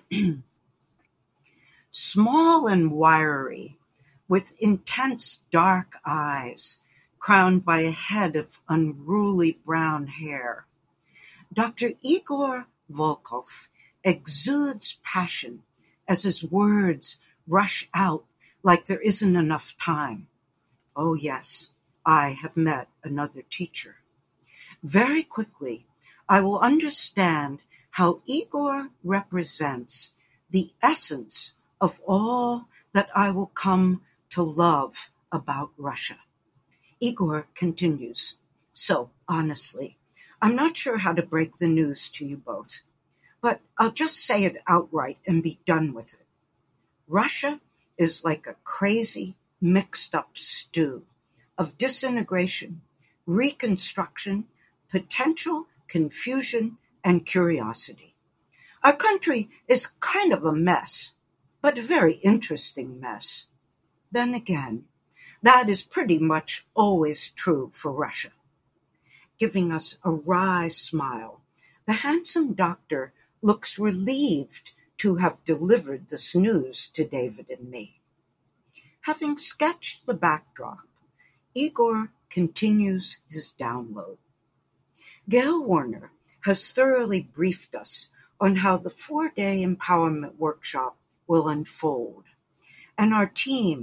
Small and wiry, with intense dark eyes, crowned by a head of unruly brown hair, Doctor Igor Volkov exudes passion as his words rush out like there isn't enough time. Oh yes, I have met another teacher. Very quickly, I will understand how Igor represents the essence of all that I will come to love about Russia. Igor continues, so honestly, I'm not sure how to break the news to you both, but I'll just say it outright and be done with it. Russia is like a crazy, mixed-up stew of disintegration, reconstruction, potential confusion, and curiosity. Our country is kind of a mess, but a very interesting mess. Then again, that is pretty much always true for Russia. Giving us a wry smile, the handsome doctor looks relieved to have delivered this news to David and me. Having sketched the backdrop, Igor continues his download. Gail Warner has thoroughly briefed us on how the four-day empowerment workshop will unfold, and our team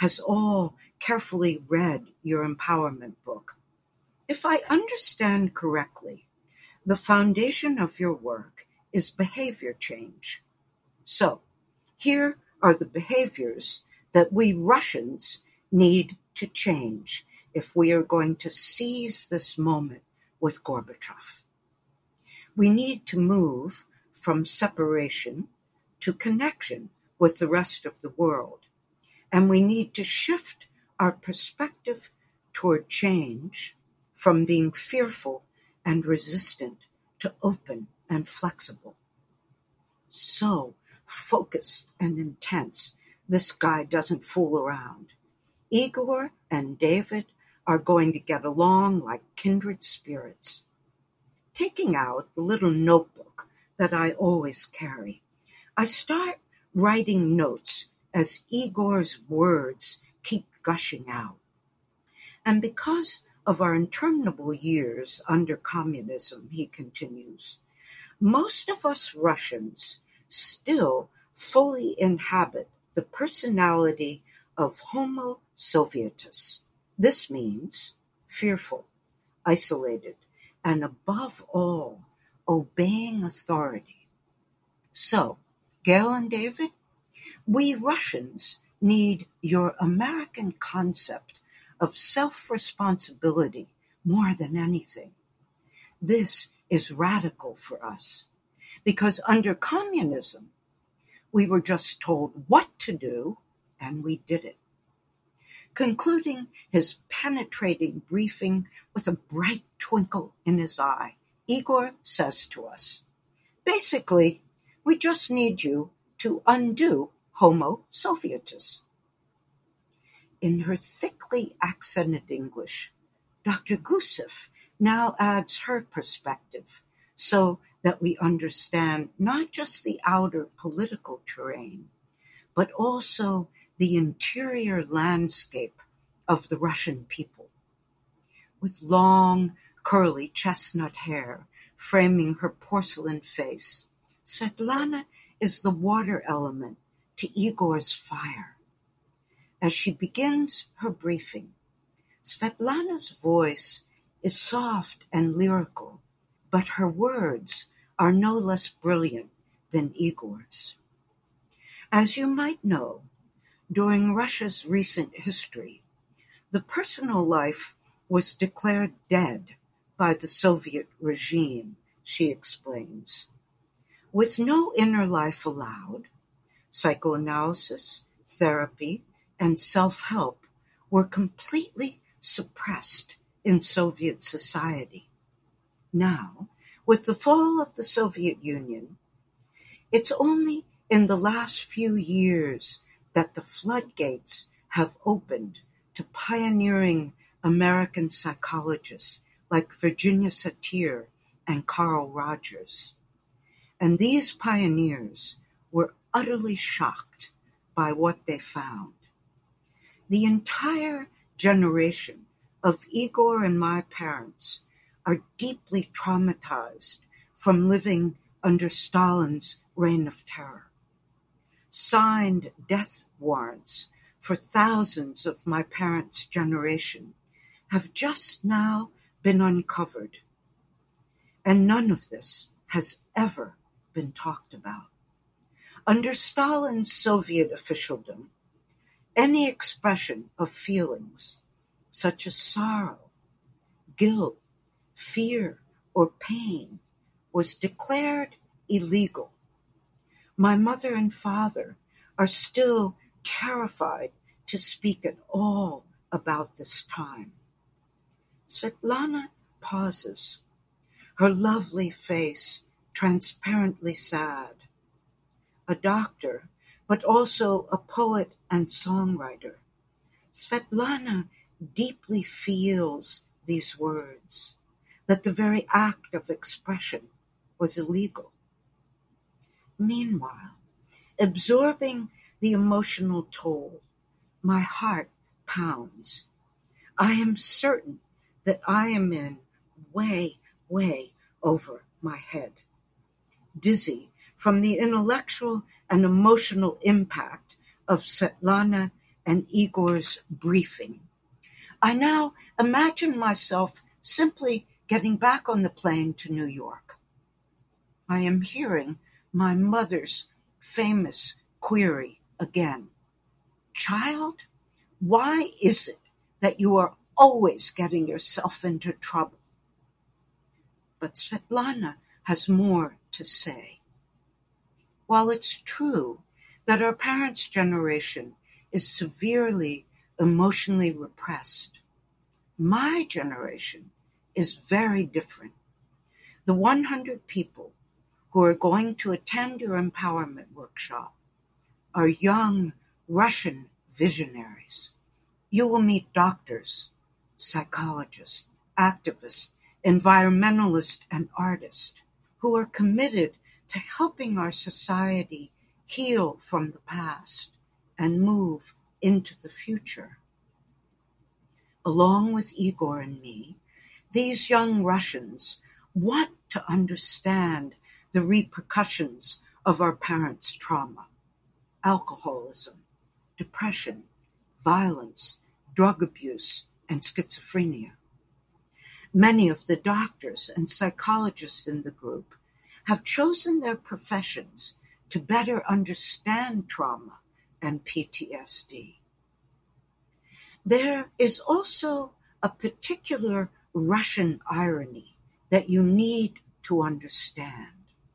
has all carefully read your empowerment book. If I understand correctly, the foundation of your work is behavior change. So, here are the behaviors that we Russians need to change if we are going to seize this moment with Gorbachev. We need to move from separation to connection with the rest of the world, and we need to shift our perspective toward change from being fearful and resistant to open and flexible. So focused and intense, this guy doesn't fool around. Igor and David are going to get along like kindred spirits. Taking out the little notebook that I always carry, I start writing notes as Igor's words keep gushing out. And because of our interminable years under communism, he continues, most of us Russians still fully inhabit the personality of Homo Sovietus. This means fearful, isolated, and above all, obeying authority. So, Gail and David, we Russians need your American concept of self-responsibility more than anything. This is radical for us, because under communism, we were just told what to do, and we did it. Concluding his penetrating briefing with a bright twinkle in his eye, Igor says to us, basically, we just need you to undo Homo Sovietus. In her thickly accented English, Doctor Gusev now adds her perspective so that we understand not just the outer political terrain, but also the interior landscape of the Russian people. With long, curly chestnut hair framing her porcelain face, Svetlana is the water element to Igor's fire. As she begins her briefing, Svetlana's voice is soft and lyrical, but her words are no less brilliant than Igor's. As you might know, during Russia's recent history, the personal life was declared dead by the Soviet regime, she explains. With no inner life allowed, psychoanalysis, therapy, and self-help were completely suppressed in Soviet society. Now, with the fall of the Soviet Union, it's only in the last few years that the floodgates have opened to pioneering American psychologists like Virginia Satir and Carl Rogers. And these pioneers were utterly shocked by what they found. The entire generation of Igor and my parents are deeply traumatized from living under Stalin's reign of terror. Signed death warrants for thousands of my parents' generation have just now been uncovered, and none of this has ever been talked about. Under Stalin's Soviet officialdom, any expression of feelings such as sorrow, guilt, fear, or pain was declared illegal. My mother and father are still terrified to speak at all about this time. Svetlana pauses, her lovely face transparently sad. A doctor, but also a poet and songwriter, Svetlana deeply feels these words, that the very act of expression was illegal. Meanwhile, absorbing the emotional toll, my heart pounds. I am certain that I am in way, way over my head. Dizzy from the intellectual and emotional impact of Svetlana and Igor's briefing. I now imagine myself simply getting back on the plane to New York. I am hearing my mother's famous query again. Child, why is it that you are always getting yourself into trouble? But Svetlana has more to say. While it's true that our parents' generation is severely emotionally repressed, my generation is very different. The one hundred people who are going to attend your empowerment workshop are young Russian visionaries. You will meet doctors, psychologists, activists, environmentalists, and artists who are committed to helping our society heal from the past and move into the future. Along with Igor and me, these young Russians want to understand the repercussions of our parents' trauma, alcoholism, depression, violence, drug abuse, and schizophrenia. Many of the doctors and psychologists in the group have chosen their professions to better understand trauma and P T S D. There is also a particular Russian irony that you need to understand.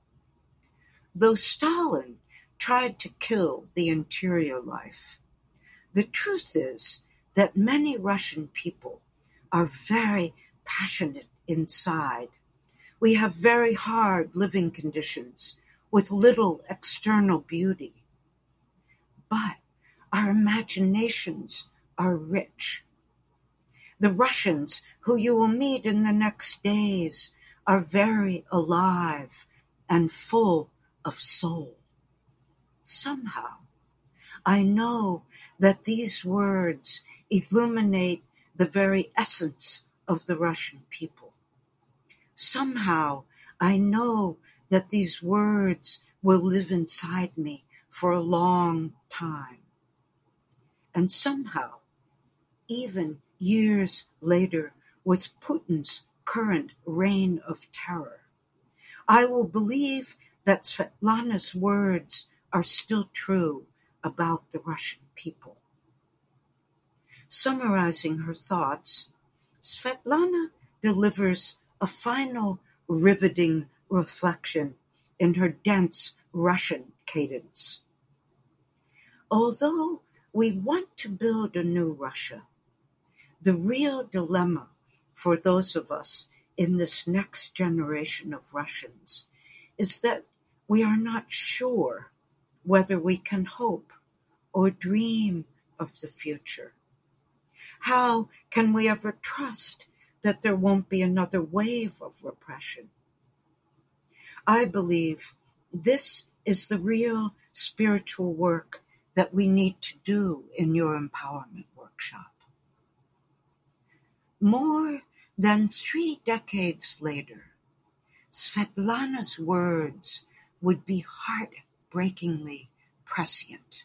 Though Stalin tried to kill the interior life, the truth is that many Russian people are very passionate inside. We have very hard living conditions with little external beauty. But our imaginations are rich. The Russians who you will meet in the next days are very alive and full of soul. Somehow, I know that these words illuminate the very essence of the Russian people. Somehow, I know that these words will live inside me for a long time. And somehow, even years later, with Putin's current reign of terror, I will believe that Svetlana's words are still true about the Russian people. Summarizing her thoughts, Svetlana delivers a final riveting reflection in her dense Russian cadence. Although we want to build a new Russia, the real dilemma for those of us in this next generation of Russians is that we are not sure whether we can hope or dream of the future. How can we ever trust that there won't be another wave of repression? I believe this is the real spiritual work that we need to do in your empowerment workshop. More than three decades later, Svetlana's words would be heartbreakingly prescient.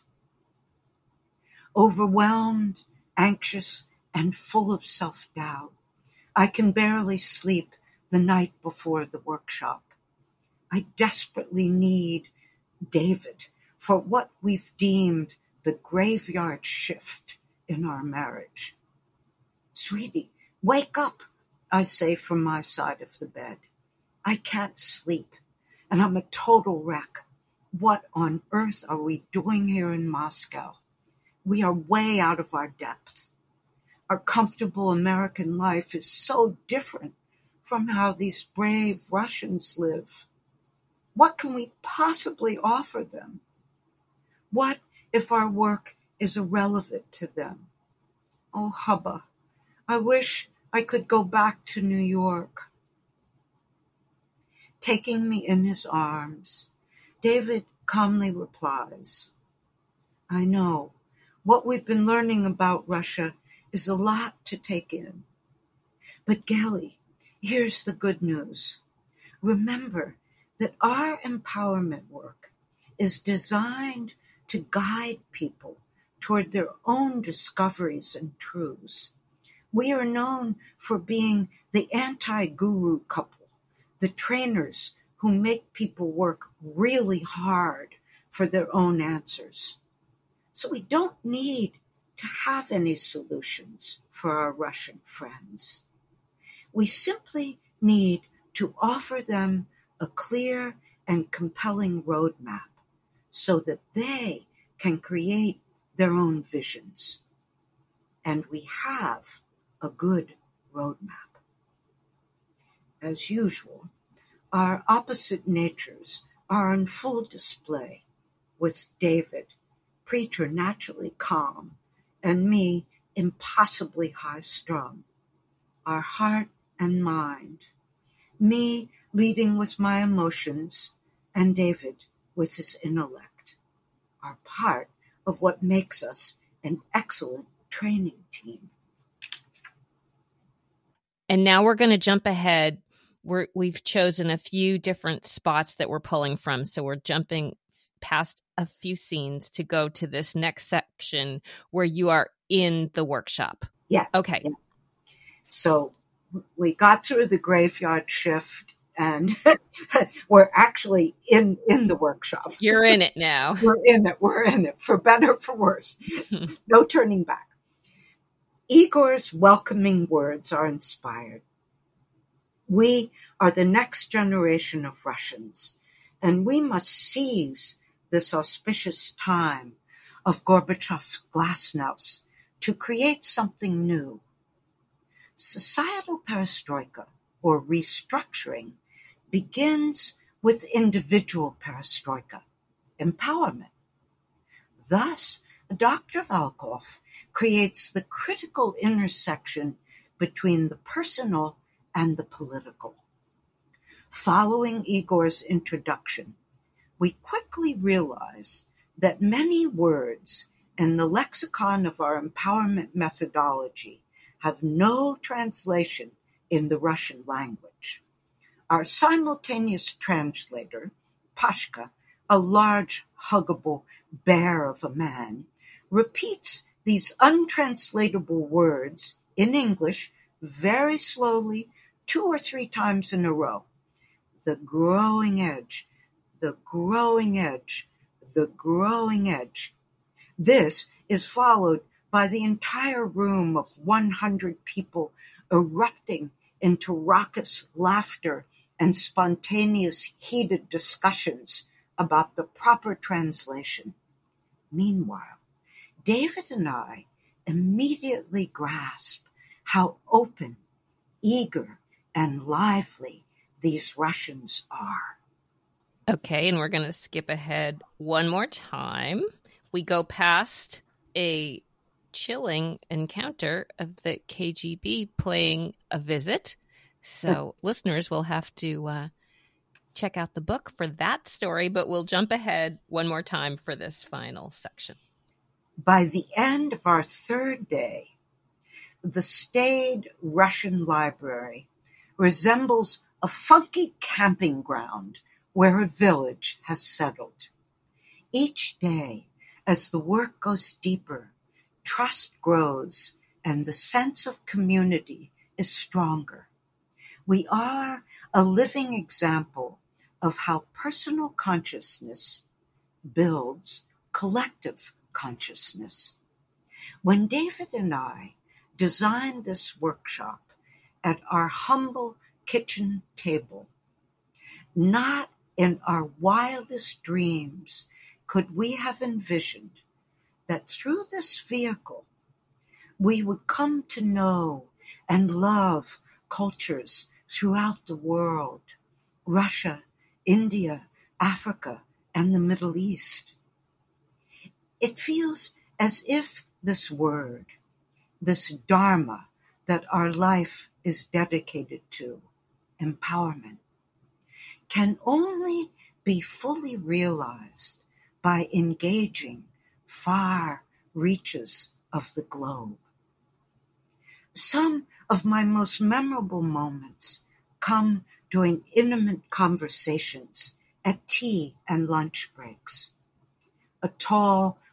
Overwhelmed, anxious, and full of self-doubt, I can barely sleep the night before the workshop. I desperately need David for what we've deemed the graveyard shift in our marriage. Sweetie, wake up, I say from my side of the bed. I can't sleep, and I'm a total wreck. What on earth are we doing here in Moscow? We are way out of our depth. Our comfortable American life is so different from how these brave Russians live. What can we possibly offer them? What if our work is irrelevant to them? Oh, hubba, I wish I could go back to New York. Taking me in his arms, David calmly replies, I know, what we've been learning about Russia is a lot to take in. But Gelly, here's the good news. Remember that our empowerment work is designed to guide people toward their own discoveries and truths. We are known for being the anti-guru couple, the trainers who make people work really hard for their own answers. So we don't need to have any solutions for our Russian friends. We simply need to offer them a clear and compelling roadmap so that they can create their own visions. And we have a good roadmap. As usual, our opposite natures are on full display, with David, preternaturally calm, and me, impossibly high-strung. Our heart and mind, me leading with my emotions, and David with his intellect, are part of what makes us an excellent training team. And now we're going to jump ahead. We're, we've chosen a few different spots that we're pulling from, so we're jumping past a few scenes to go to this next section where you are in the workshop. Yes. Okay. Yes. So we got through the graveyard shift and we're actually in, in the workshop. You're in it now. We're in it. We're in it, for better, for worse. No turning back. Igor's welcoming words are inspired. We are the next generation of Russians, and we must seize this auspicious time of Gorbachev's glasnost to create something new. Societal perestroika, or restructuring, begins with individual perestroika, empowerment. Thus, Doctor Volkov creates the critical intersection between the personal and the political. Following Igor's introduction, we quickly realize that many words in the lexicon of our empowerment methodology have no translation in the Russian language. Our simultaneous translator, Pashka, a large, huggable bear of a man, repeats these untranslatable words in English very slowly, two or three times in a row. The growing edge, the growing edge, the growing edge. This is followed by the entire room of one hundred people erupting into raucous laughter and spontaneous heated discussions about the proper translation. Meanwhile, David and I immediately grasp how open, eager, and lively these Russians are. Okay, and we're going to skip ahead one more time. We go past a chilling encounter of the K G B playing a visit. So listeners will have to uh, check out the book for that story, but we'll jump ahead one more time for this final section. By the end of our third day, the staid Russian library resembles a funky camping ground where a village has settled. Each day, as the work goes deeper, trust grows and the sense of community is stronger. We are a living example of how personal consciousness builds collective consciousness. When David and I designed this workshop at our humble kitchen table, not in our wildest dreams could we have envisioned that through this vehicle we would come to know and love cultures throughout the world, Russia, India, Africa, and the Middle East. It feels as if this word, this dharma that our life is dedicated to, empowerment, can only be fully realized by engaging far reaches of the globe. Some of my most memorable moments come during intimate conversations at tea and lunch breaks. A tall,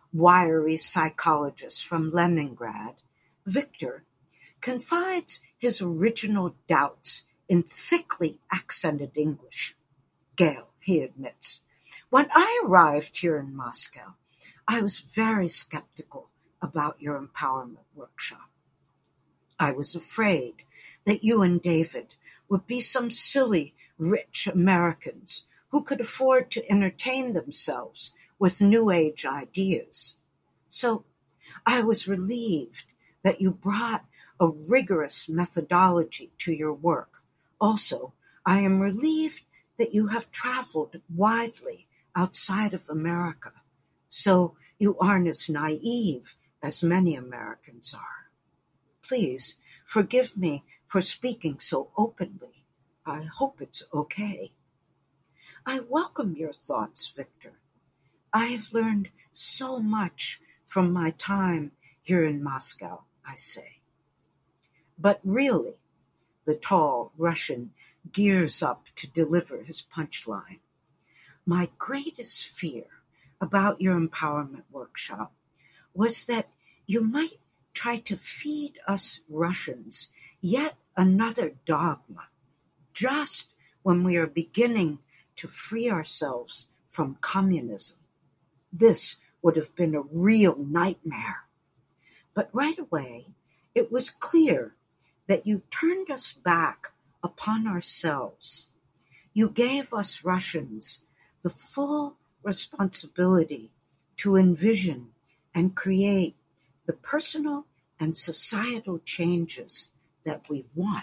wiry psychologist from Leningrad, Victor, confides his original doubts in thickly accented English. Gail, he admits, when I arrived here in Moscow, I was very skeptical about your empowerment workshop. I was afraid that you and David would be some silly, rich Americans who could afford to entertain themselves with New Age ideas. So I was relieved that you brought a rigorous methodology to your work. Also, I am relieved that you have traveled widely outside of America, so you aren't as naive as many Americans are. Please forgive me for speaking so openly. I hope it's okay. I welcome your thoughts, Victor. I have learned so much from my time here in Moscow, I say. But really, the tall Russian gears up to deliver his punchline. My greatest fear about your empowerment workshop was that you might try to feed us Russians yet another dogma, just when we are beginning to free ourselves from communism. This would have been a real nightmare. But right away, it was clear that you turned us back upon ourselves. You gave us Russians the full responsibility to envision and create the personal and societal changes that we want.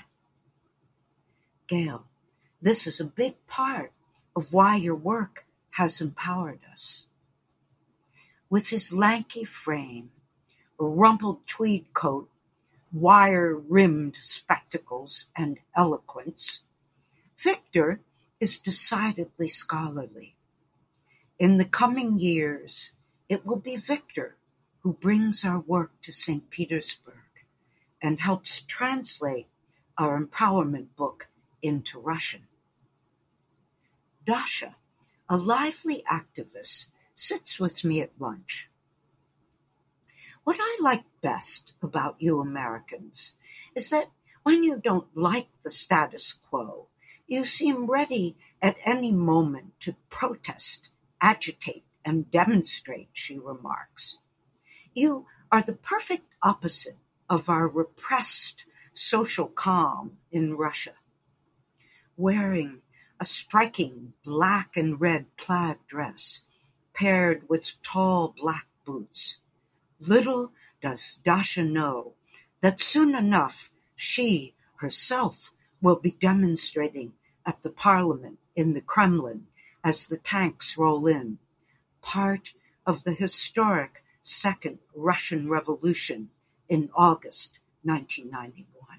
Gail, this is a big part of why your work has empowered us. With his lanky frame, a rumpled tweed coat, wire-rimmed spectacles, and eloquence, Victor is decidedly scholarly. In the coming years, it will be Victor who brings our work to Saint Petersburg and helps translate our empowerment book into Russian. Dasha, a lively activist, sits with me at lunch. What I like best about you Americans is that when you don't like the status quo, you seem ready at any moment to protest, agitate, and demonstrate, she remarks. You are the perfect opposite of our repressed social calm in Russia. Wearing a striking black and red plaid dress paired with tall black boots, little does Dasha know that soon enough she herself will be demonstrating at the parliament in the Kremlin as the tanks roll in, part of the historic Second Russian Revolution in August nineteen ninety-one.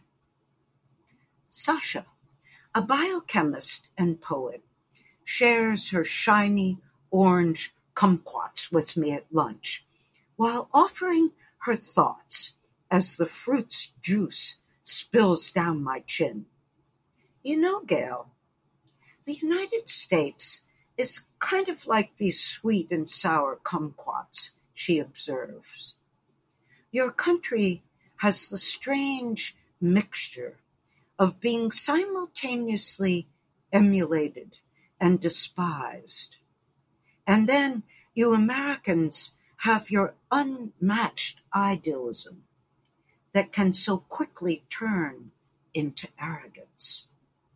Sasha, a biochemist and poet, shares her shiny orange kumquats with me at lunch, while offering her thoughts as the fruit's juice spills down my chin. You know, Gail, the United States is kind of like these sweet and sour kumquats, she observes. Your country has the strange mixture of being simultaneously emulated and despised. And then you Americans have your unmatched idealism that can so quickly turn into arrogance.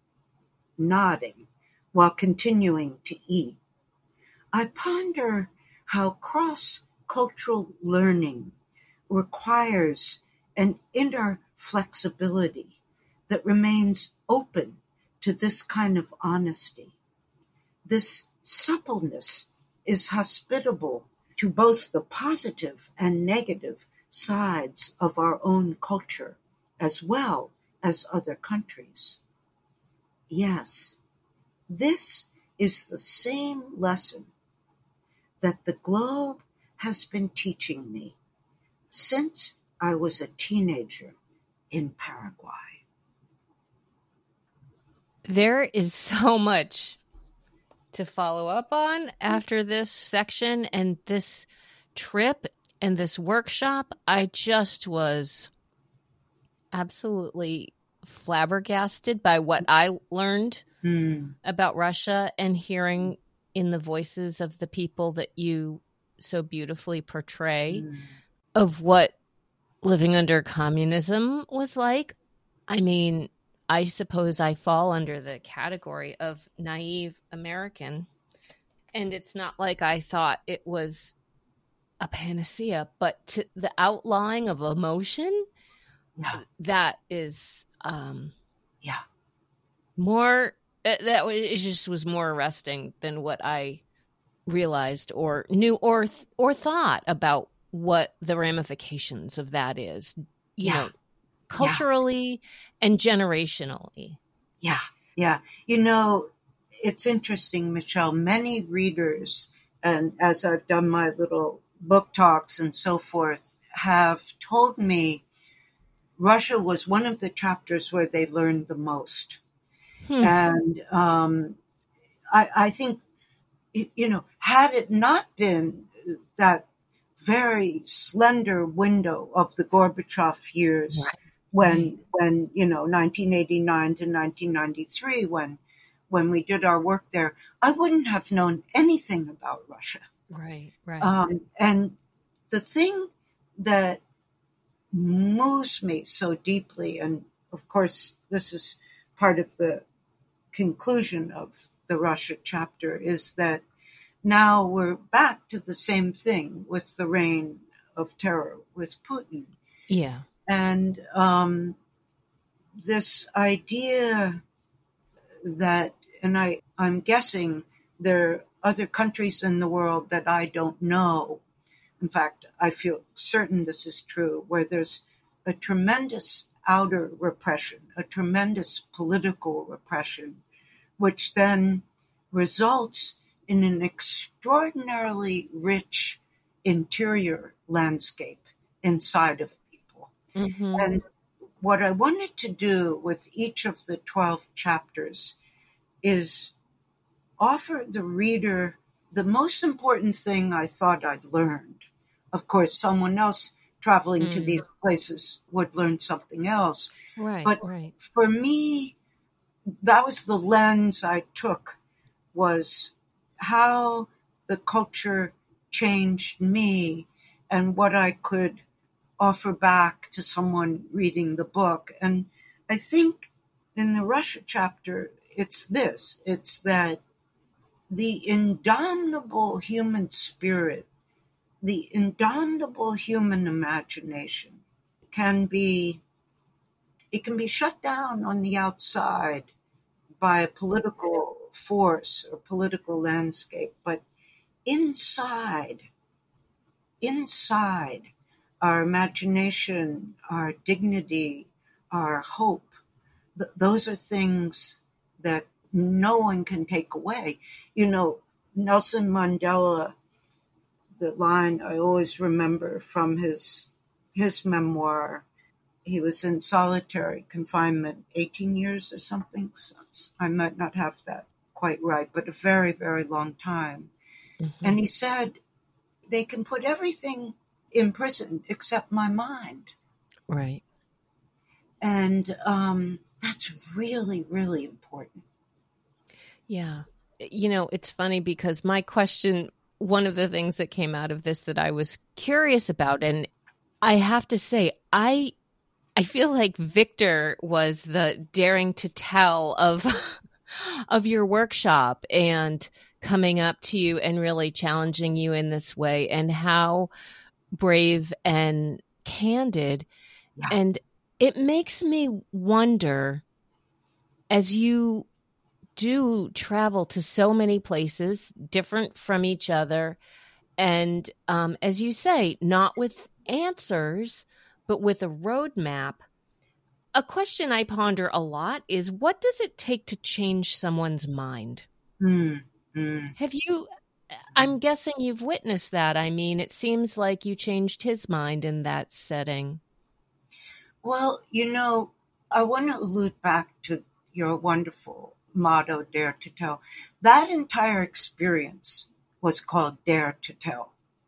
Nodding while continuing to eat, I ponder how cross-cultural learning requires an inner flexibility that remains open to this kind of honesty. This suppleness is hospitable to both the positive and negative sides of our own culture, as well as other countries. Yes, this is the same lesson that the globe has been teaching me since I was a teenager in Paraguay. There is so much to follow up on after this section, and this trip and this workshop, I just was absolutely flabbergasted by what I learned Mm. about Russia and hearing in the voices of the people that you so beautifully portray Mm. of what living under communism was like. I mean, I suppose I fall under the category of naive American, and it's not like I thought it was a panacea, but to the outlawing of emotion, Yeah. that is um, Yeah. more, that was, it just was more arresting than what I realized or knew or or thought about what the ramifications of that is, you Yeah. know, culturally and generationally. Yeah. Yeah. You know, it's interesting, Michelle. Many readers, and as I've done my little book talks and so forth, have told me Russia was one of the chapters where they learned the most. Hmm. And um, I, I think, you know, had it not been that very slender window of the Gorbachev years, Right. when, Right. when, you know, nineteen eighty-nine to nineteen ninety-three, when, when we did our work there, I wouldn't have known anything about Russia. Right, right. Um, and the thing that moves me so deeply, and of course, this is part of the conclusion of the Russia chapter, is that now we're back to the same thing with the reign of terror with Putin. Yeah. And um, this idea that, and I, I'm guessing there are other countries in the world that I don't know. In fact, I feel certain this is true, where there's a tremendous outer repression, a tremendous political repression, which then results in an extraordinarily rich interior landscape inside of people. Mm-hmm. And what I wanted to do with each of the twelve chapters is offer the reader the most important thing I thought I'd learned. Of course, someone else traveling Mm. to these places would learn something else. Right, But right. for me, that was the lens I took, was how the culture changed me and what I could offer back to someone reading the book. And I think in the Russia chapter, it's this, it's that the indomitable human spirit, the indomitable human imagination can be, it can be shut down on the outside by a political force or political landscape, but inside, inside our imagination, our dignity, our hope, th- those are things that no one can take away. You know, Nelson Mandela, the line I always remember from his his memoir, he was in solitary confinement eighteen years or something. So I might not have that quite right, but a very, very long time. Mm-hmm. And he said, they can put everything in prison except my mind. Right. And um, that's really, really important. Yeah. You know, it's funny because my question, one of the things that came out of this that I was curious about, and I have to say, I I feel like Victor was the daring to tell of of your workshop and coming up to you and really challenging you in this way, and how brave and candid. Yeah. And it makes me wonder, as you do travel to so many places, different from each other, and um, as you say, not with answers, but with a roadmap. A question I ponder a lot is, what does it take to change someone's mind? Mm, mm. Have you, I'm guessing you've witnessed that. I mean, it seems like you changed his mind in that setting. Well, you know, I want to allude back to your wonderful motto, Dare to Tell. That entire experience was called Dare to Tell.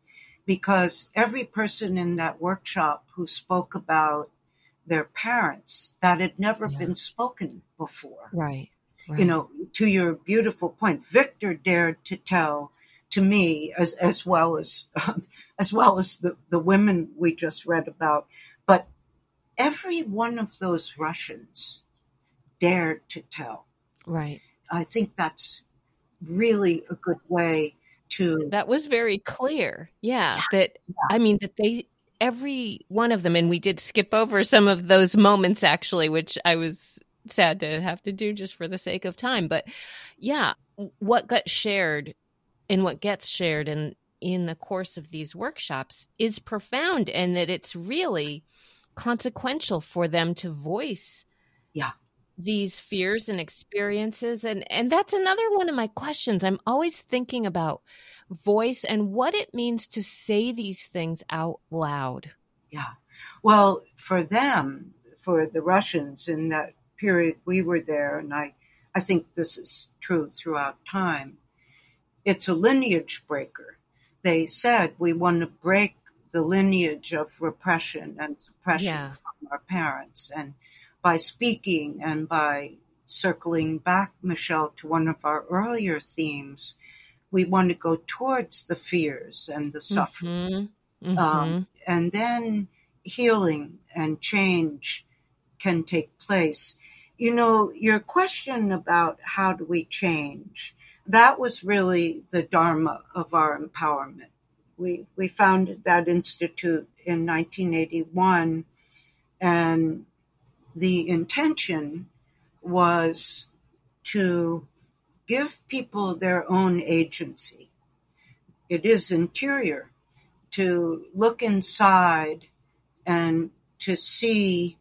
because every person in that workshop who spoke about their parents, that had never Yeah. been spoken before. Right. Right. You know, to your beautiful point, Victor dared to tell to me, as as well as um, as well as the, the women we just read about, but every one of those Russians dared to tell. Right. I think that's really a good way to. That was very clear. Yeah. That, I mean, that they, every one of them, and we did skip over some of those moments actually, which I was sad to have to do just for the sake of time. But yeah, what got shared and what gets shared in, in the course of these workshops is profound, and that it's really consequential for them to voice Yeah. these fears and experiences. And, and that's another one of my questions. I'm always thinking about voice and what it means to say these things out loud. Yeah. Well, for them, for the Russians in that period we were there, and I, I think this is true throughout time, it's a lineage breaker. They said, we want to break the lineage of repression and suppression Yeah. from our parents. And by speaking and by circling back, Michelle, to one of our earlier themes, we want to go towards the fears and the suffering. Mm-hmm. Mm-hmm. Um, and then healing and change can take place. You know, your question about how do we change, that was really the dharma of our empowerment. We we founded that institute in nineteen eighty-one, and the intention was to give people their own agency. It is interior, to look inside and to see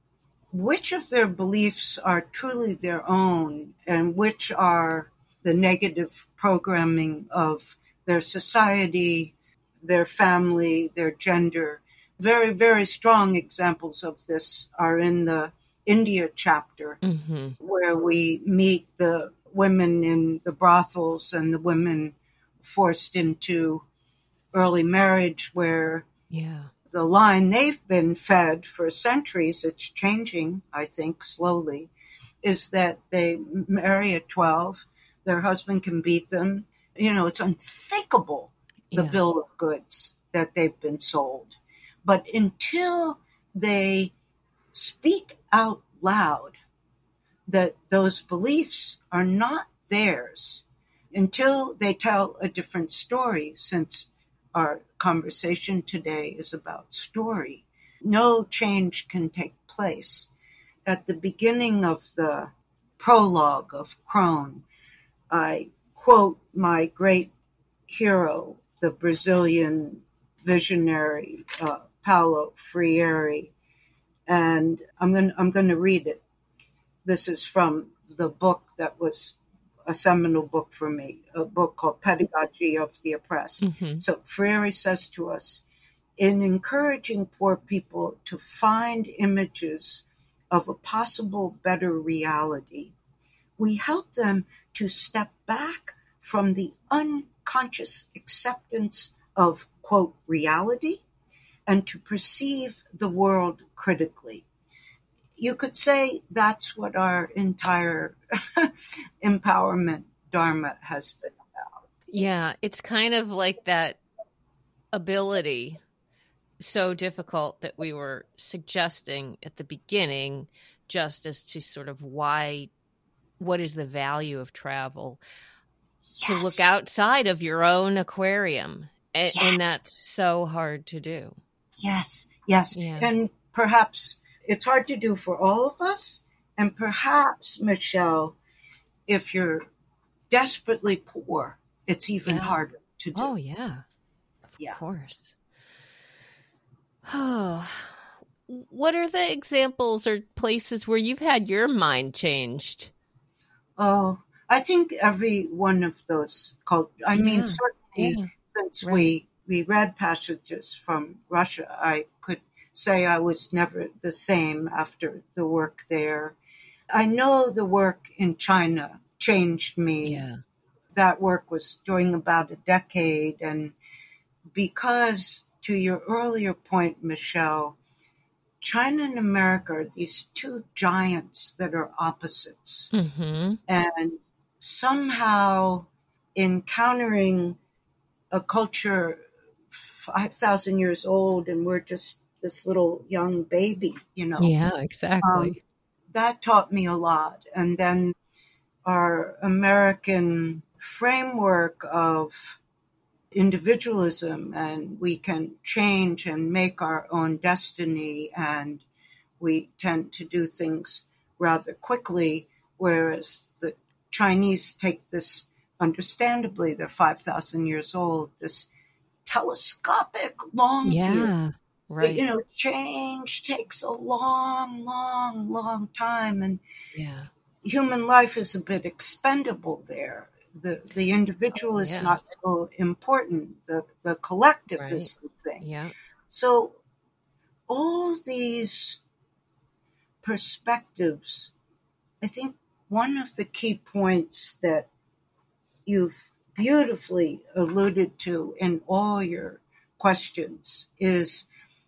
which of their beliefs are truly their own and which are the negative programming of their society, their family, their gender. Very, very strong examples of this are in the India chapter, Mm-hmm. where we meet the women in the brothels and the women forced into early marriage, where Yeah. the line they've been fed for centuries, it's changing, I think, slowly, is that they marry at twelve, their husband can beat them. You know, it's unthinkable, the Yeah. bill of goods that they've been sold. But until they speak out loud that those beliefs are not theirs, until they tell a different story, since our conversation today is about story, no change can take place. At the beginning of the prologue of Crone, I quote my great hero, the Brazilian visionary uh, Paulo Freire, and I'm going I'm going to read it. This is from the book that was a seminal book for me, a book called Pedagogy of the Oppressed. Mm-hmm. So Freire says to us, in encouraging poor people to find images of a possible better reality, we help them to step back from the unconscious acceptance of, quote, reality, and to perceive the world critically. You could say that's what our entire empowerment dharma has been about. Yeah, it's kind of like that ability, so difficult that we were suggesting at the beginning, just as to sort of why, what is the value of travel? Yes. To look outside of your own aquarium. And, Yes. and that's so hard to do. Yes, yes. Yeah. And perhaps it's hard to do for all of us. And perhaps, Michelle, if you're desperately poor, it's even Yeah. harder to do. Oh, yeah. Of Yeah. course. Oh, what are the examples or places where you've had your mind changed? Oh, I think every one of those cult- I Yeah. mean, certainly Yeah. since Right. we, we read passages from Russia, I could say I was never the same after the work there. I know the work in China changed me. Yeah. That work was during about a decade, and because to your earlier point, Michelle, China and America are these two giants that are opposites. Mm-hmm. And somehow encountering a culture five thousand years old and we're just this little young baby, you know. Yeah, exactly. Um, that taught me a lot. And then our American framework of individualism, and we can change and make our own destiny, and we tend to do things rather quickly, whereas the Chinese take this, understandably, they're five thousand years old, this telescopic long yeah, view. right. But, you know, change takes a long, long, long time, and yeah. human life is a bit expendable there. The the individual Oh, is yeah. not so important. The the collective Right. is the thing. Yeah. So all these perspectives, I think one of the key points that you've beautifully alluded to in all your questions is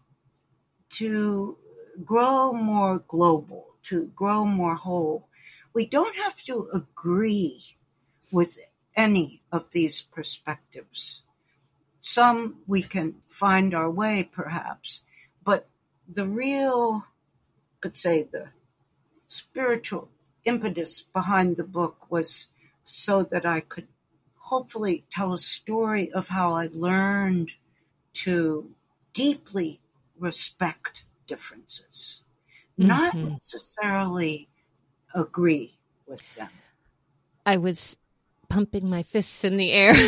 to grow more global, to grow more whole. We don't have to agree with any of these perspectives. Some we can find our way, perhaps, but the real, could say, the spiritual impetus behind the book was so that I could hopefully tell a story of how I learned to deeply respect differences, not Mhm. necessarily agree with them. I was pumping my fists in the air.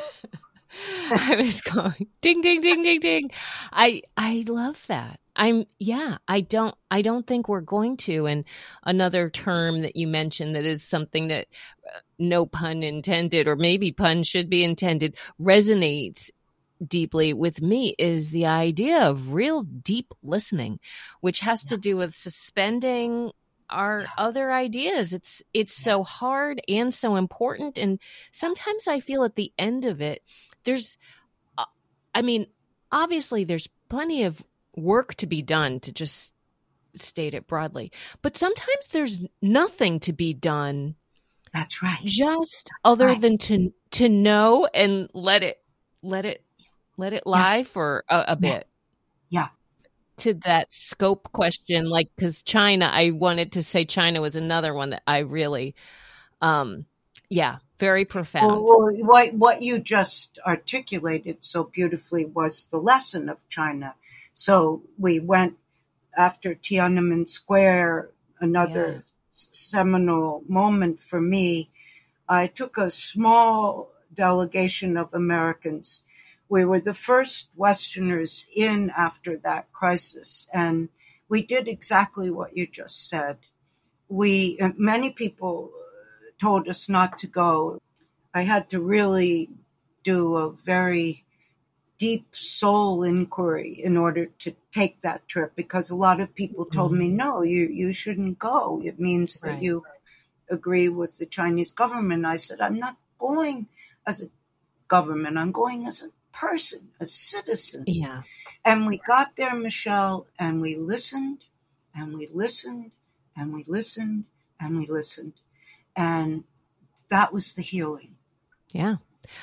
I was going ding, ding, ding, ding, ding. I I love that. I'm yeah. I don't I don't think we're going to. And another term that you mentioned that is something that, uh, no pun intended, or maybe pun should be intended, resonates deeply with me is the idea of real deep listening, which has to do with suspending our other ideas. It's it's so hard and so important, and sometimes I feel at the end of it, there's, uh, I mean, obviously there's plenty of work to be done, to just state it broadly, but sometimes there's nothing to be done. That's right. Just other right. than to to know and let it let it let it lie yeah. for a, a bit. Yeah. To that scope question, like, because China, I wanted to say China was another one that I really, um, yeah, very profound. Well, what, what you just articulated so beautifully was the lesson of China. So we went after Tiananmen Square, another yeah. seminal moment for me. I took a small delegation of Americans. We were the first Westerners in after that crisis, and we did exactly what you just said. We, many people told us not to go. I had to really do a very deep soul inquiry in order to take that trip, because a lot of people told mm-hmm. me, no, you, you shouldn't go. It means that right. you agree with the Chinese government. I said, I'm not going as a government. I'm going as a person, a citizen. Yeah. And we got there, Michelle, and we listened, and we listened, and we listened, and we listened. And that was the healing. Yeah.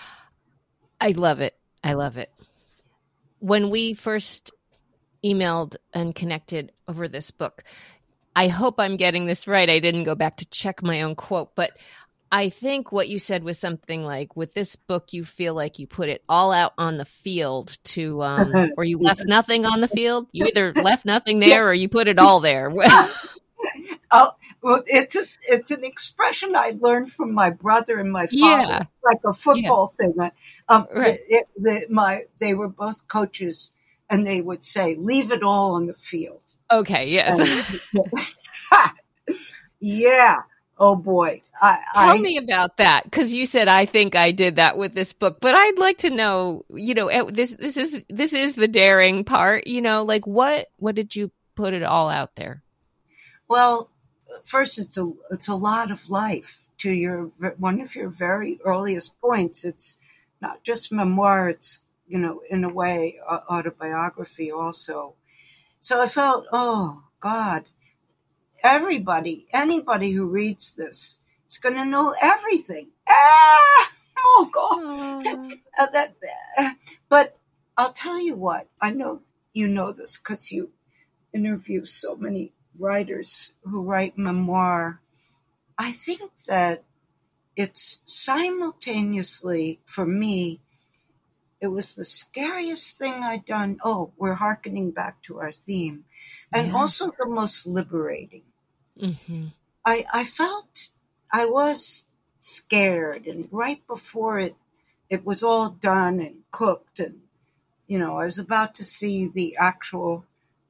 I love it. I love it. When we first emailed and connected over this book, I hope I'm getting this right. I didn't go back to check my own quote, but I think what you said was something like, with this book, you feel like you put it all out on the field to, um, or you left nothing on the field. You either left nothing there or you put it all there. Oh, well, it's a, it's an expression I learned from my brother and my father. Yeah. It's like a football yeah. thing. Um, right. it, it, my, they were both coaches, and they would say, leave it all on the field. Okay, yes. And, yeah. Oh, boy. I, Tell I, me about that, because you said, I think I did that with this book. But I'd like to know, you know, this this is this is the daring part, you know, like what what did you put it all out there? Well, first, it's a it's a lot of life. To your one of your very earliest points, it's not just memoir. It's you know, in a way, uh, autobiography also. So I felt, oh, God, everybody, anybody who reads this is going to know everything. Ah! Oh, God. Uh, that, uh, but I'll tell you what, I know you know this because you interview so many writers who write memoir. I think that it's simultaneously, for me, it was the scariest thing I'd done. Oh, we're hearkening back to our theme. And Yeah. also the most liberating. Mm-hmm. I, I felt I was scared, and right before it, it was all done and cooked, and, you know, I was about to see the actual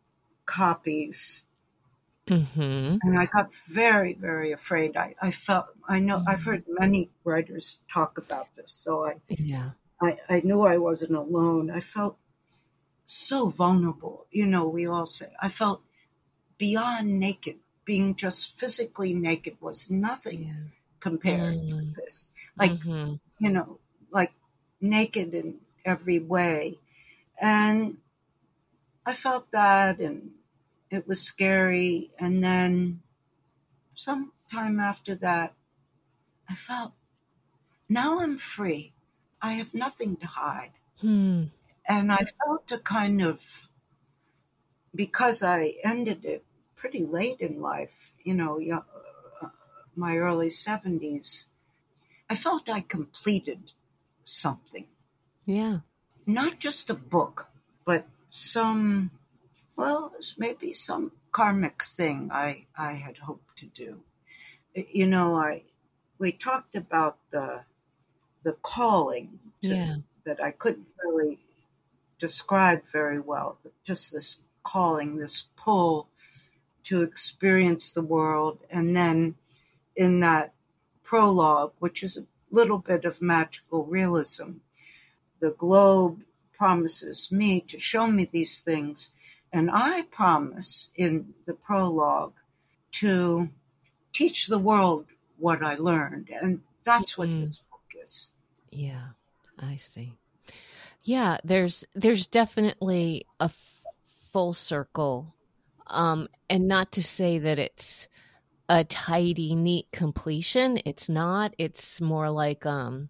copies. Mm-hmm. And I got very, very afraid. I, I felt, I know, mm-hmm. I've heard many writers talk about this, so I, yeah. I, I knew I wasn't alone. I felt so vulnerable. You know, we all say, I felt beyond naked. Being just physically naked was nothing yeah. compared mm-hmm. to this. Like, mm-hmm. you know, like naked in every way. And I felt that, and it was scary. And then sometime after that, I felt, now I'm free. I have nothing to hide. Hmm. And I felt a kind of, because I ended it pretty late in life, you know, uh, my early seventies, I felt I completed something. Yeah. Not just a book, but some, well, maybe some karmic thing I, I had hoped to do. You know, I we talked about the the calling to, yeah. that I couldn't really describe very well, but just this calling, this pull to experience the world. And then in that prologue, which is a little bit of magical realism, the globe promises me to show me these things, and I promise in the prologue to teach the world what I learned. And that's what mm-hmm. this book is. Yeah, I see. Yeah, there's there's definitely a f- full circle. Um, and not to say that it's a tidy, neat completion. It's not. It's more like um,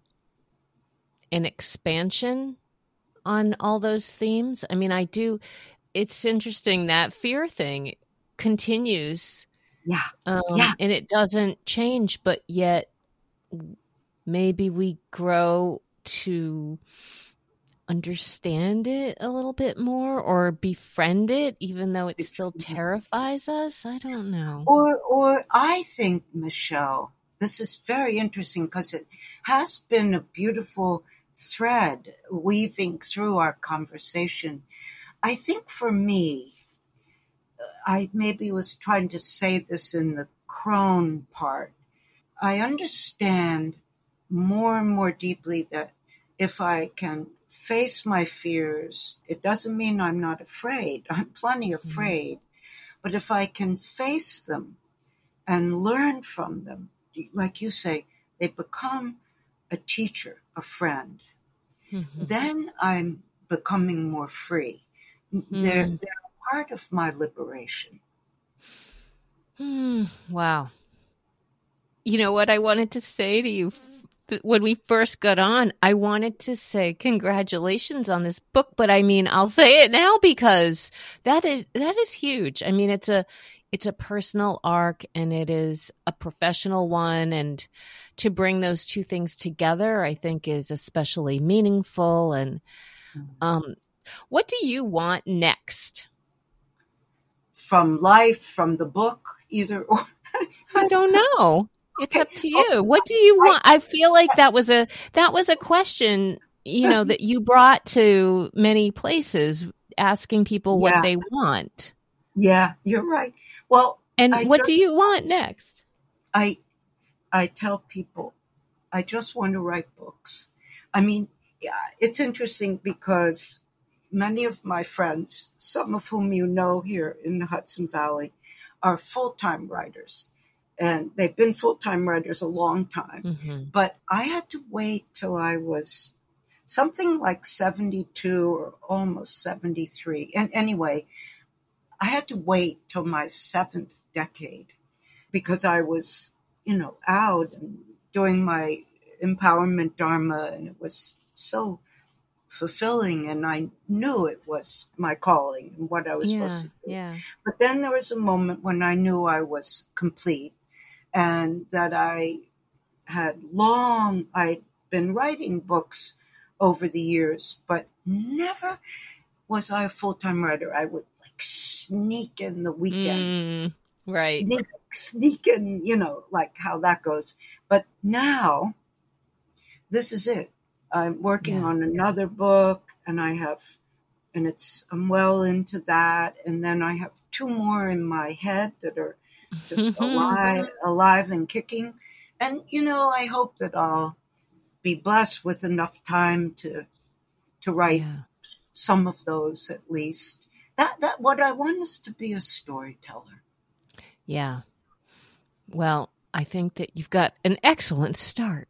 an expansion on all those themes. I mean, I do. It's interesting that fear thing continues. Yeah. Um, yeah. And it doesn't change, but yet maybe we grow to understand it a little bit more or befriend it, even though it still terrifies us. I don't know. Or, or I think, Michelle, this is very interesting because it has been a beautiful thread weaving through our conversation. I think for me, I maybe was trying to say this in the crone part. I understand more and more deeply that if I can face my fears, it doesn't mean I'm not afraid. I'm plenty afraid. Mm-hmm. But if I can face them and learn from them, like you say, they become a teacher, a friend, mm-hmm. then I'm becoming more free. Mm-hmm. They're, they're part of my liberation. Mm, wow. You know what I wanted to say to you when we first got on? I wanted to say congratulations on this book, but I mean, I'll say it now because that is that is huge. I mean, it's a it's a personal arc and it is a professional one, and to bring those two things together, I think, is especially meaningful. And um, what do you want next? From life, from the book, either or. I don't know. It's okay. Up to you. What do you want? I feel like that was a that was a question, you know, that you brought to many places, asking people yeah. what they want. Yeah, you're right. Well, and I what just, do you want next? I I tell people, I just want to write books. I mean, yeah, it's interesting because many of my friends, some of whom you know here in the Hudson Valley, are full-time writers. And they've been full-time writers a long time. Mm-hmm. But I had to wait till I was something like seventy-two or almost seventy-three. And anyway, I had to wait till my seventh decade because I was, you know, out and doing my empowerment dharma, and it was so fulfilling, and I knew it was my calling and what I was Yeah, supposed to do. yeah. But then there was a moment when I knew I was complete and that I had long, I'd been writing books over the years, but never was I a full-time writer. I would like sneak in the weekend. Mm, right. Sneak, sneak in, you know, like how that goes. But now, this is it. I'm working Yeah. on another book, and I have, and it's, I'm well into that. And then I have two more in my head that are just alive, alive and kicking. And, you know, I hope that I'll be blessed with enough time to, to write Yeah. some of those at least. That, that, what I want is to be a storyteller. Yeah. Well, I think that you've got an excellent start.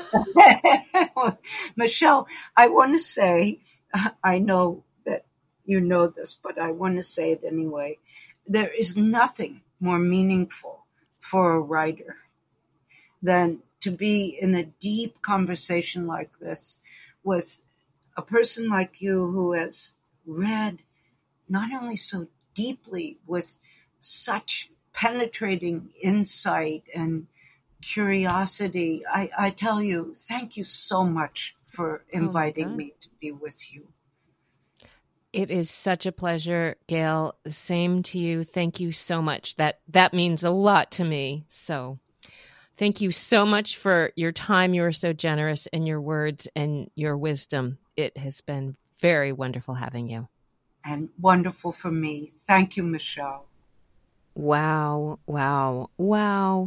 Michelle, I want to say, I know that you know this, but I want to say it anyway. There is nothing more meaningful for a writer than to be in a deep conversation like this with a person like you who has read not only so deeply with such penetrating insight and curiosity. I, I tell you, thank you so much for inviting God. me to be with you. It is such a pleasure, Gail. Same to you. Thank you so much. That that means a lot to me. So thank you so much for your time. You are so generous in your words and your wisdom. It has been very wonderful having you. And wonderful for me. Thank you, Michelle. Wow, wow, wow.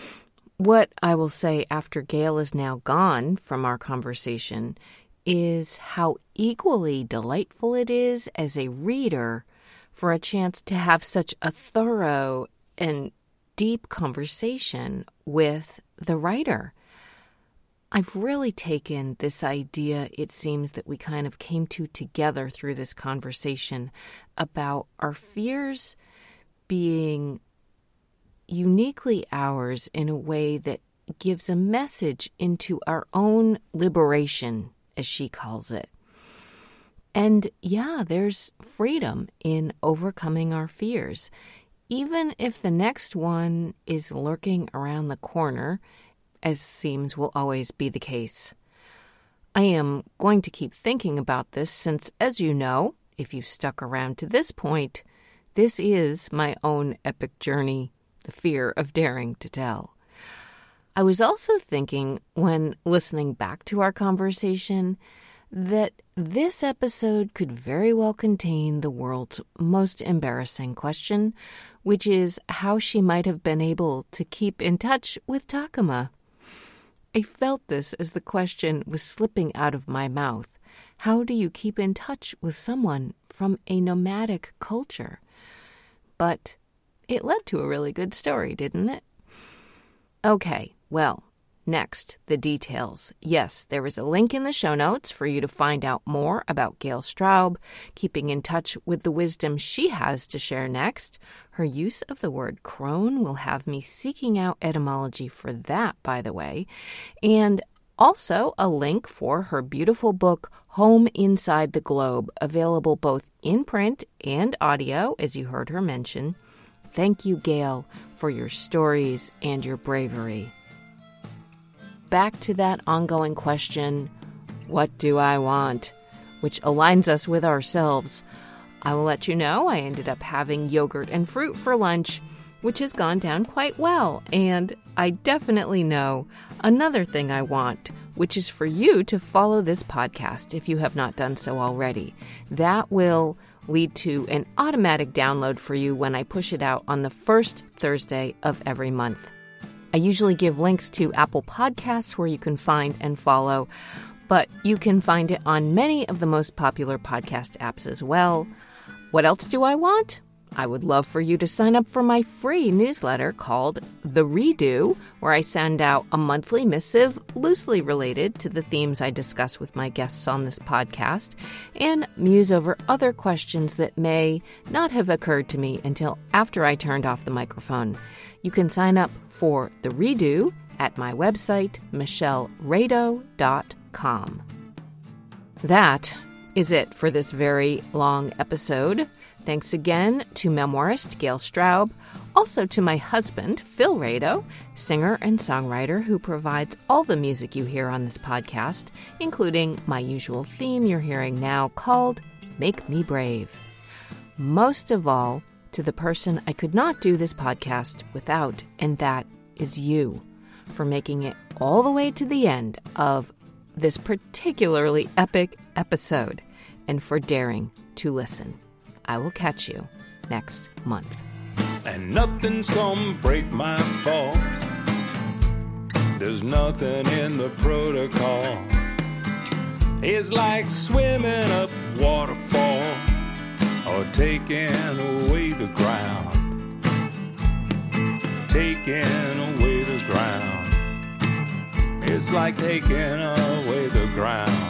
What I will say after Gail is now gone from our conversation is how equally delightful it is as a reader for a chance to have such a thorough and deep conversation with the writer. I've really taken this idea, it seems, that we kind of came to together through this conversation about our fears being uniquely ours in a way that gives a message into our own liberation, as she calls it. And yeah, there's freedom in overcoming our fears. Even if the next one is lurking around the corner, as seems will always be the case. I am going to keep thinking about this since, as you know, if you've stuck around to this point, this is my own epic journey, the fear of daring to tell. I was also thinking, when listening back to our conversation, that this episode could very well contain the world's most embarrassing question, which is how she might have been able to keep in touch with Takuma. I felt this as the question was slipping out of my mouth. How do you keep in touch with someone from a nomadic culture? But it led to a really good story, didn't it? Okay, well, next, the details. Yes, there is a link in the show notes for you to find out more about Gail Straub, keeping in touch with the wisdom she has to share next. Her use of the word crone will have me seeking out etymology for that, by the way. And also a link for her beautiful book, Home Inside the Globe, available both in print and audio, as you heard her mention. Thank you, Gail, for your stories and your bravery. Back to that ongoing question, what do I want? Which aligns us with ourselves. I will let you know I ended up having yogurt and fruit for lunch, which has gone down quite well. And I definitely know another thing I want, which is for you to follow this podcast if you have not done so already. That will lead to an automatic download for you when I push it out on the first Thursday of every month. I usually give links to Apple Podcasts where you can find and follow, but you can find it on many of the most popular podcast apps as well. What else do I want? I would love for you to sign up for my free newsletter called The Redo, where I send out a monthly missive loosely related to the themes I discuss with my guests on this podcast and muse over other questions that may not have occurred to me until after I turned off the microphone. You can sign up for The Redo at my website, michelle rado dot com. That is it for this very long episode. Thanks again to memoirist Gail Straub, also to my husband, Phil Rado, singer and songwriter who provides all the music you hear on this podcast, including my usual theme you're hearing now called Make Me Brave. Most of all, to the person I could not do this podcast without, and that is you, for making it all the way to the end of this particularly epic episode, and for daring to listen. I will catch you next month. And nothing's gonna break my fall. There's nothing in the protocol. It's like swimming up waterfall or taking away the ground. Taking away the ground. It's like taking away the ground.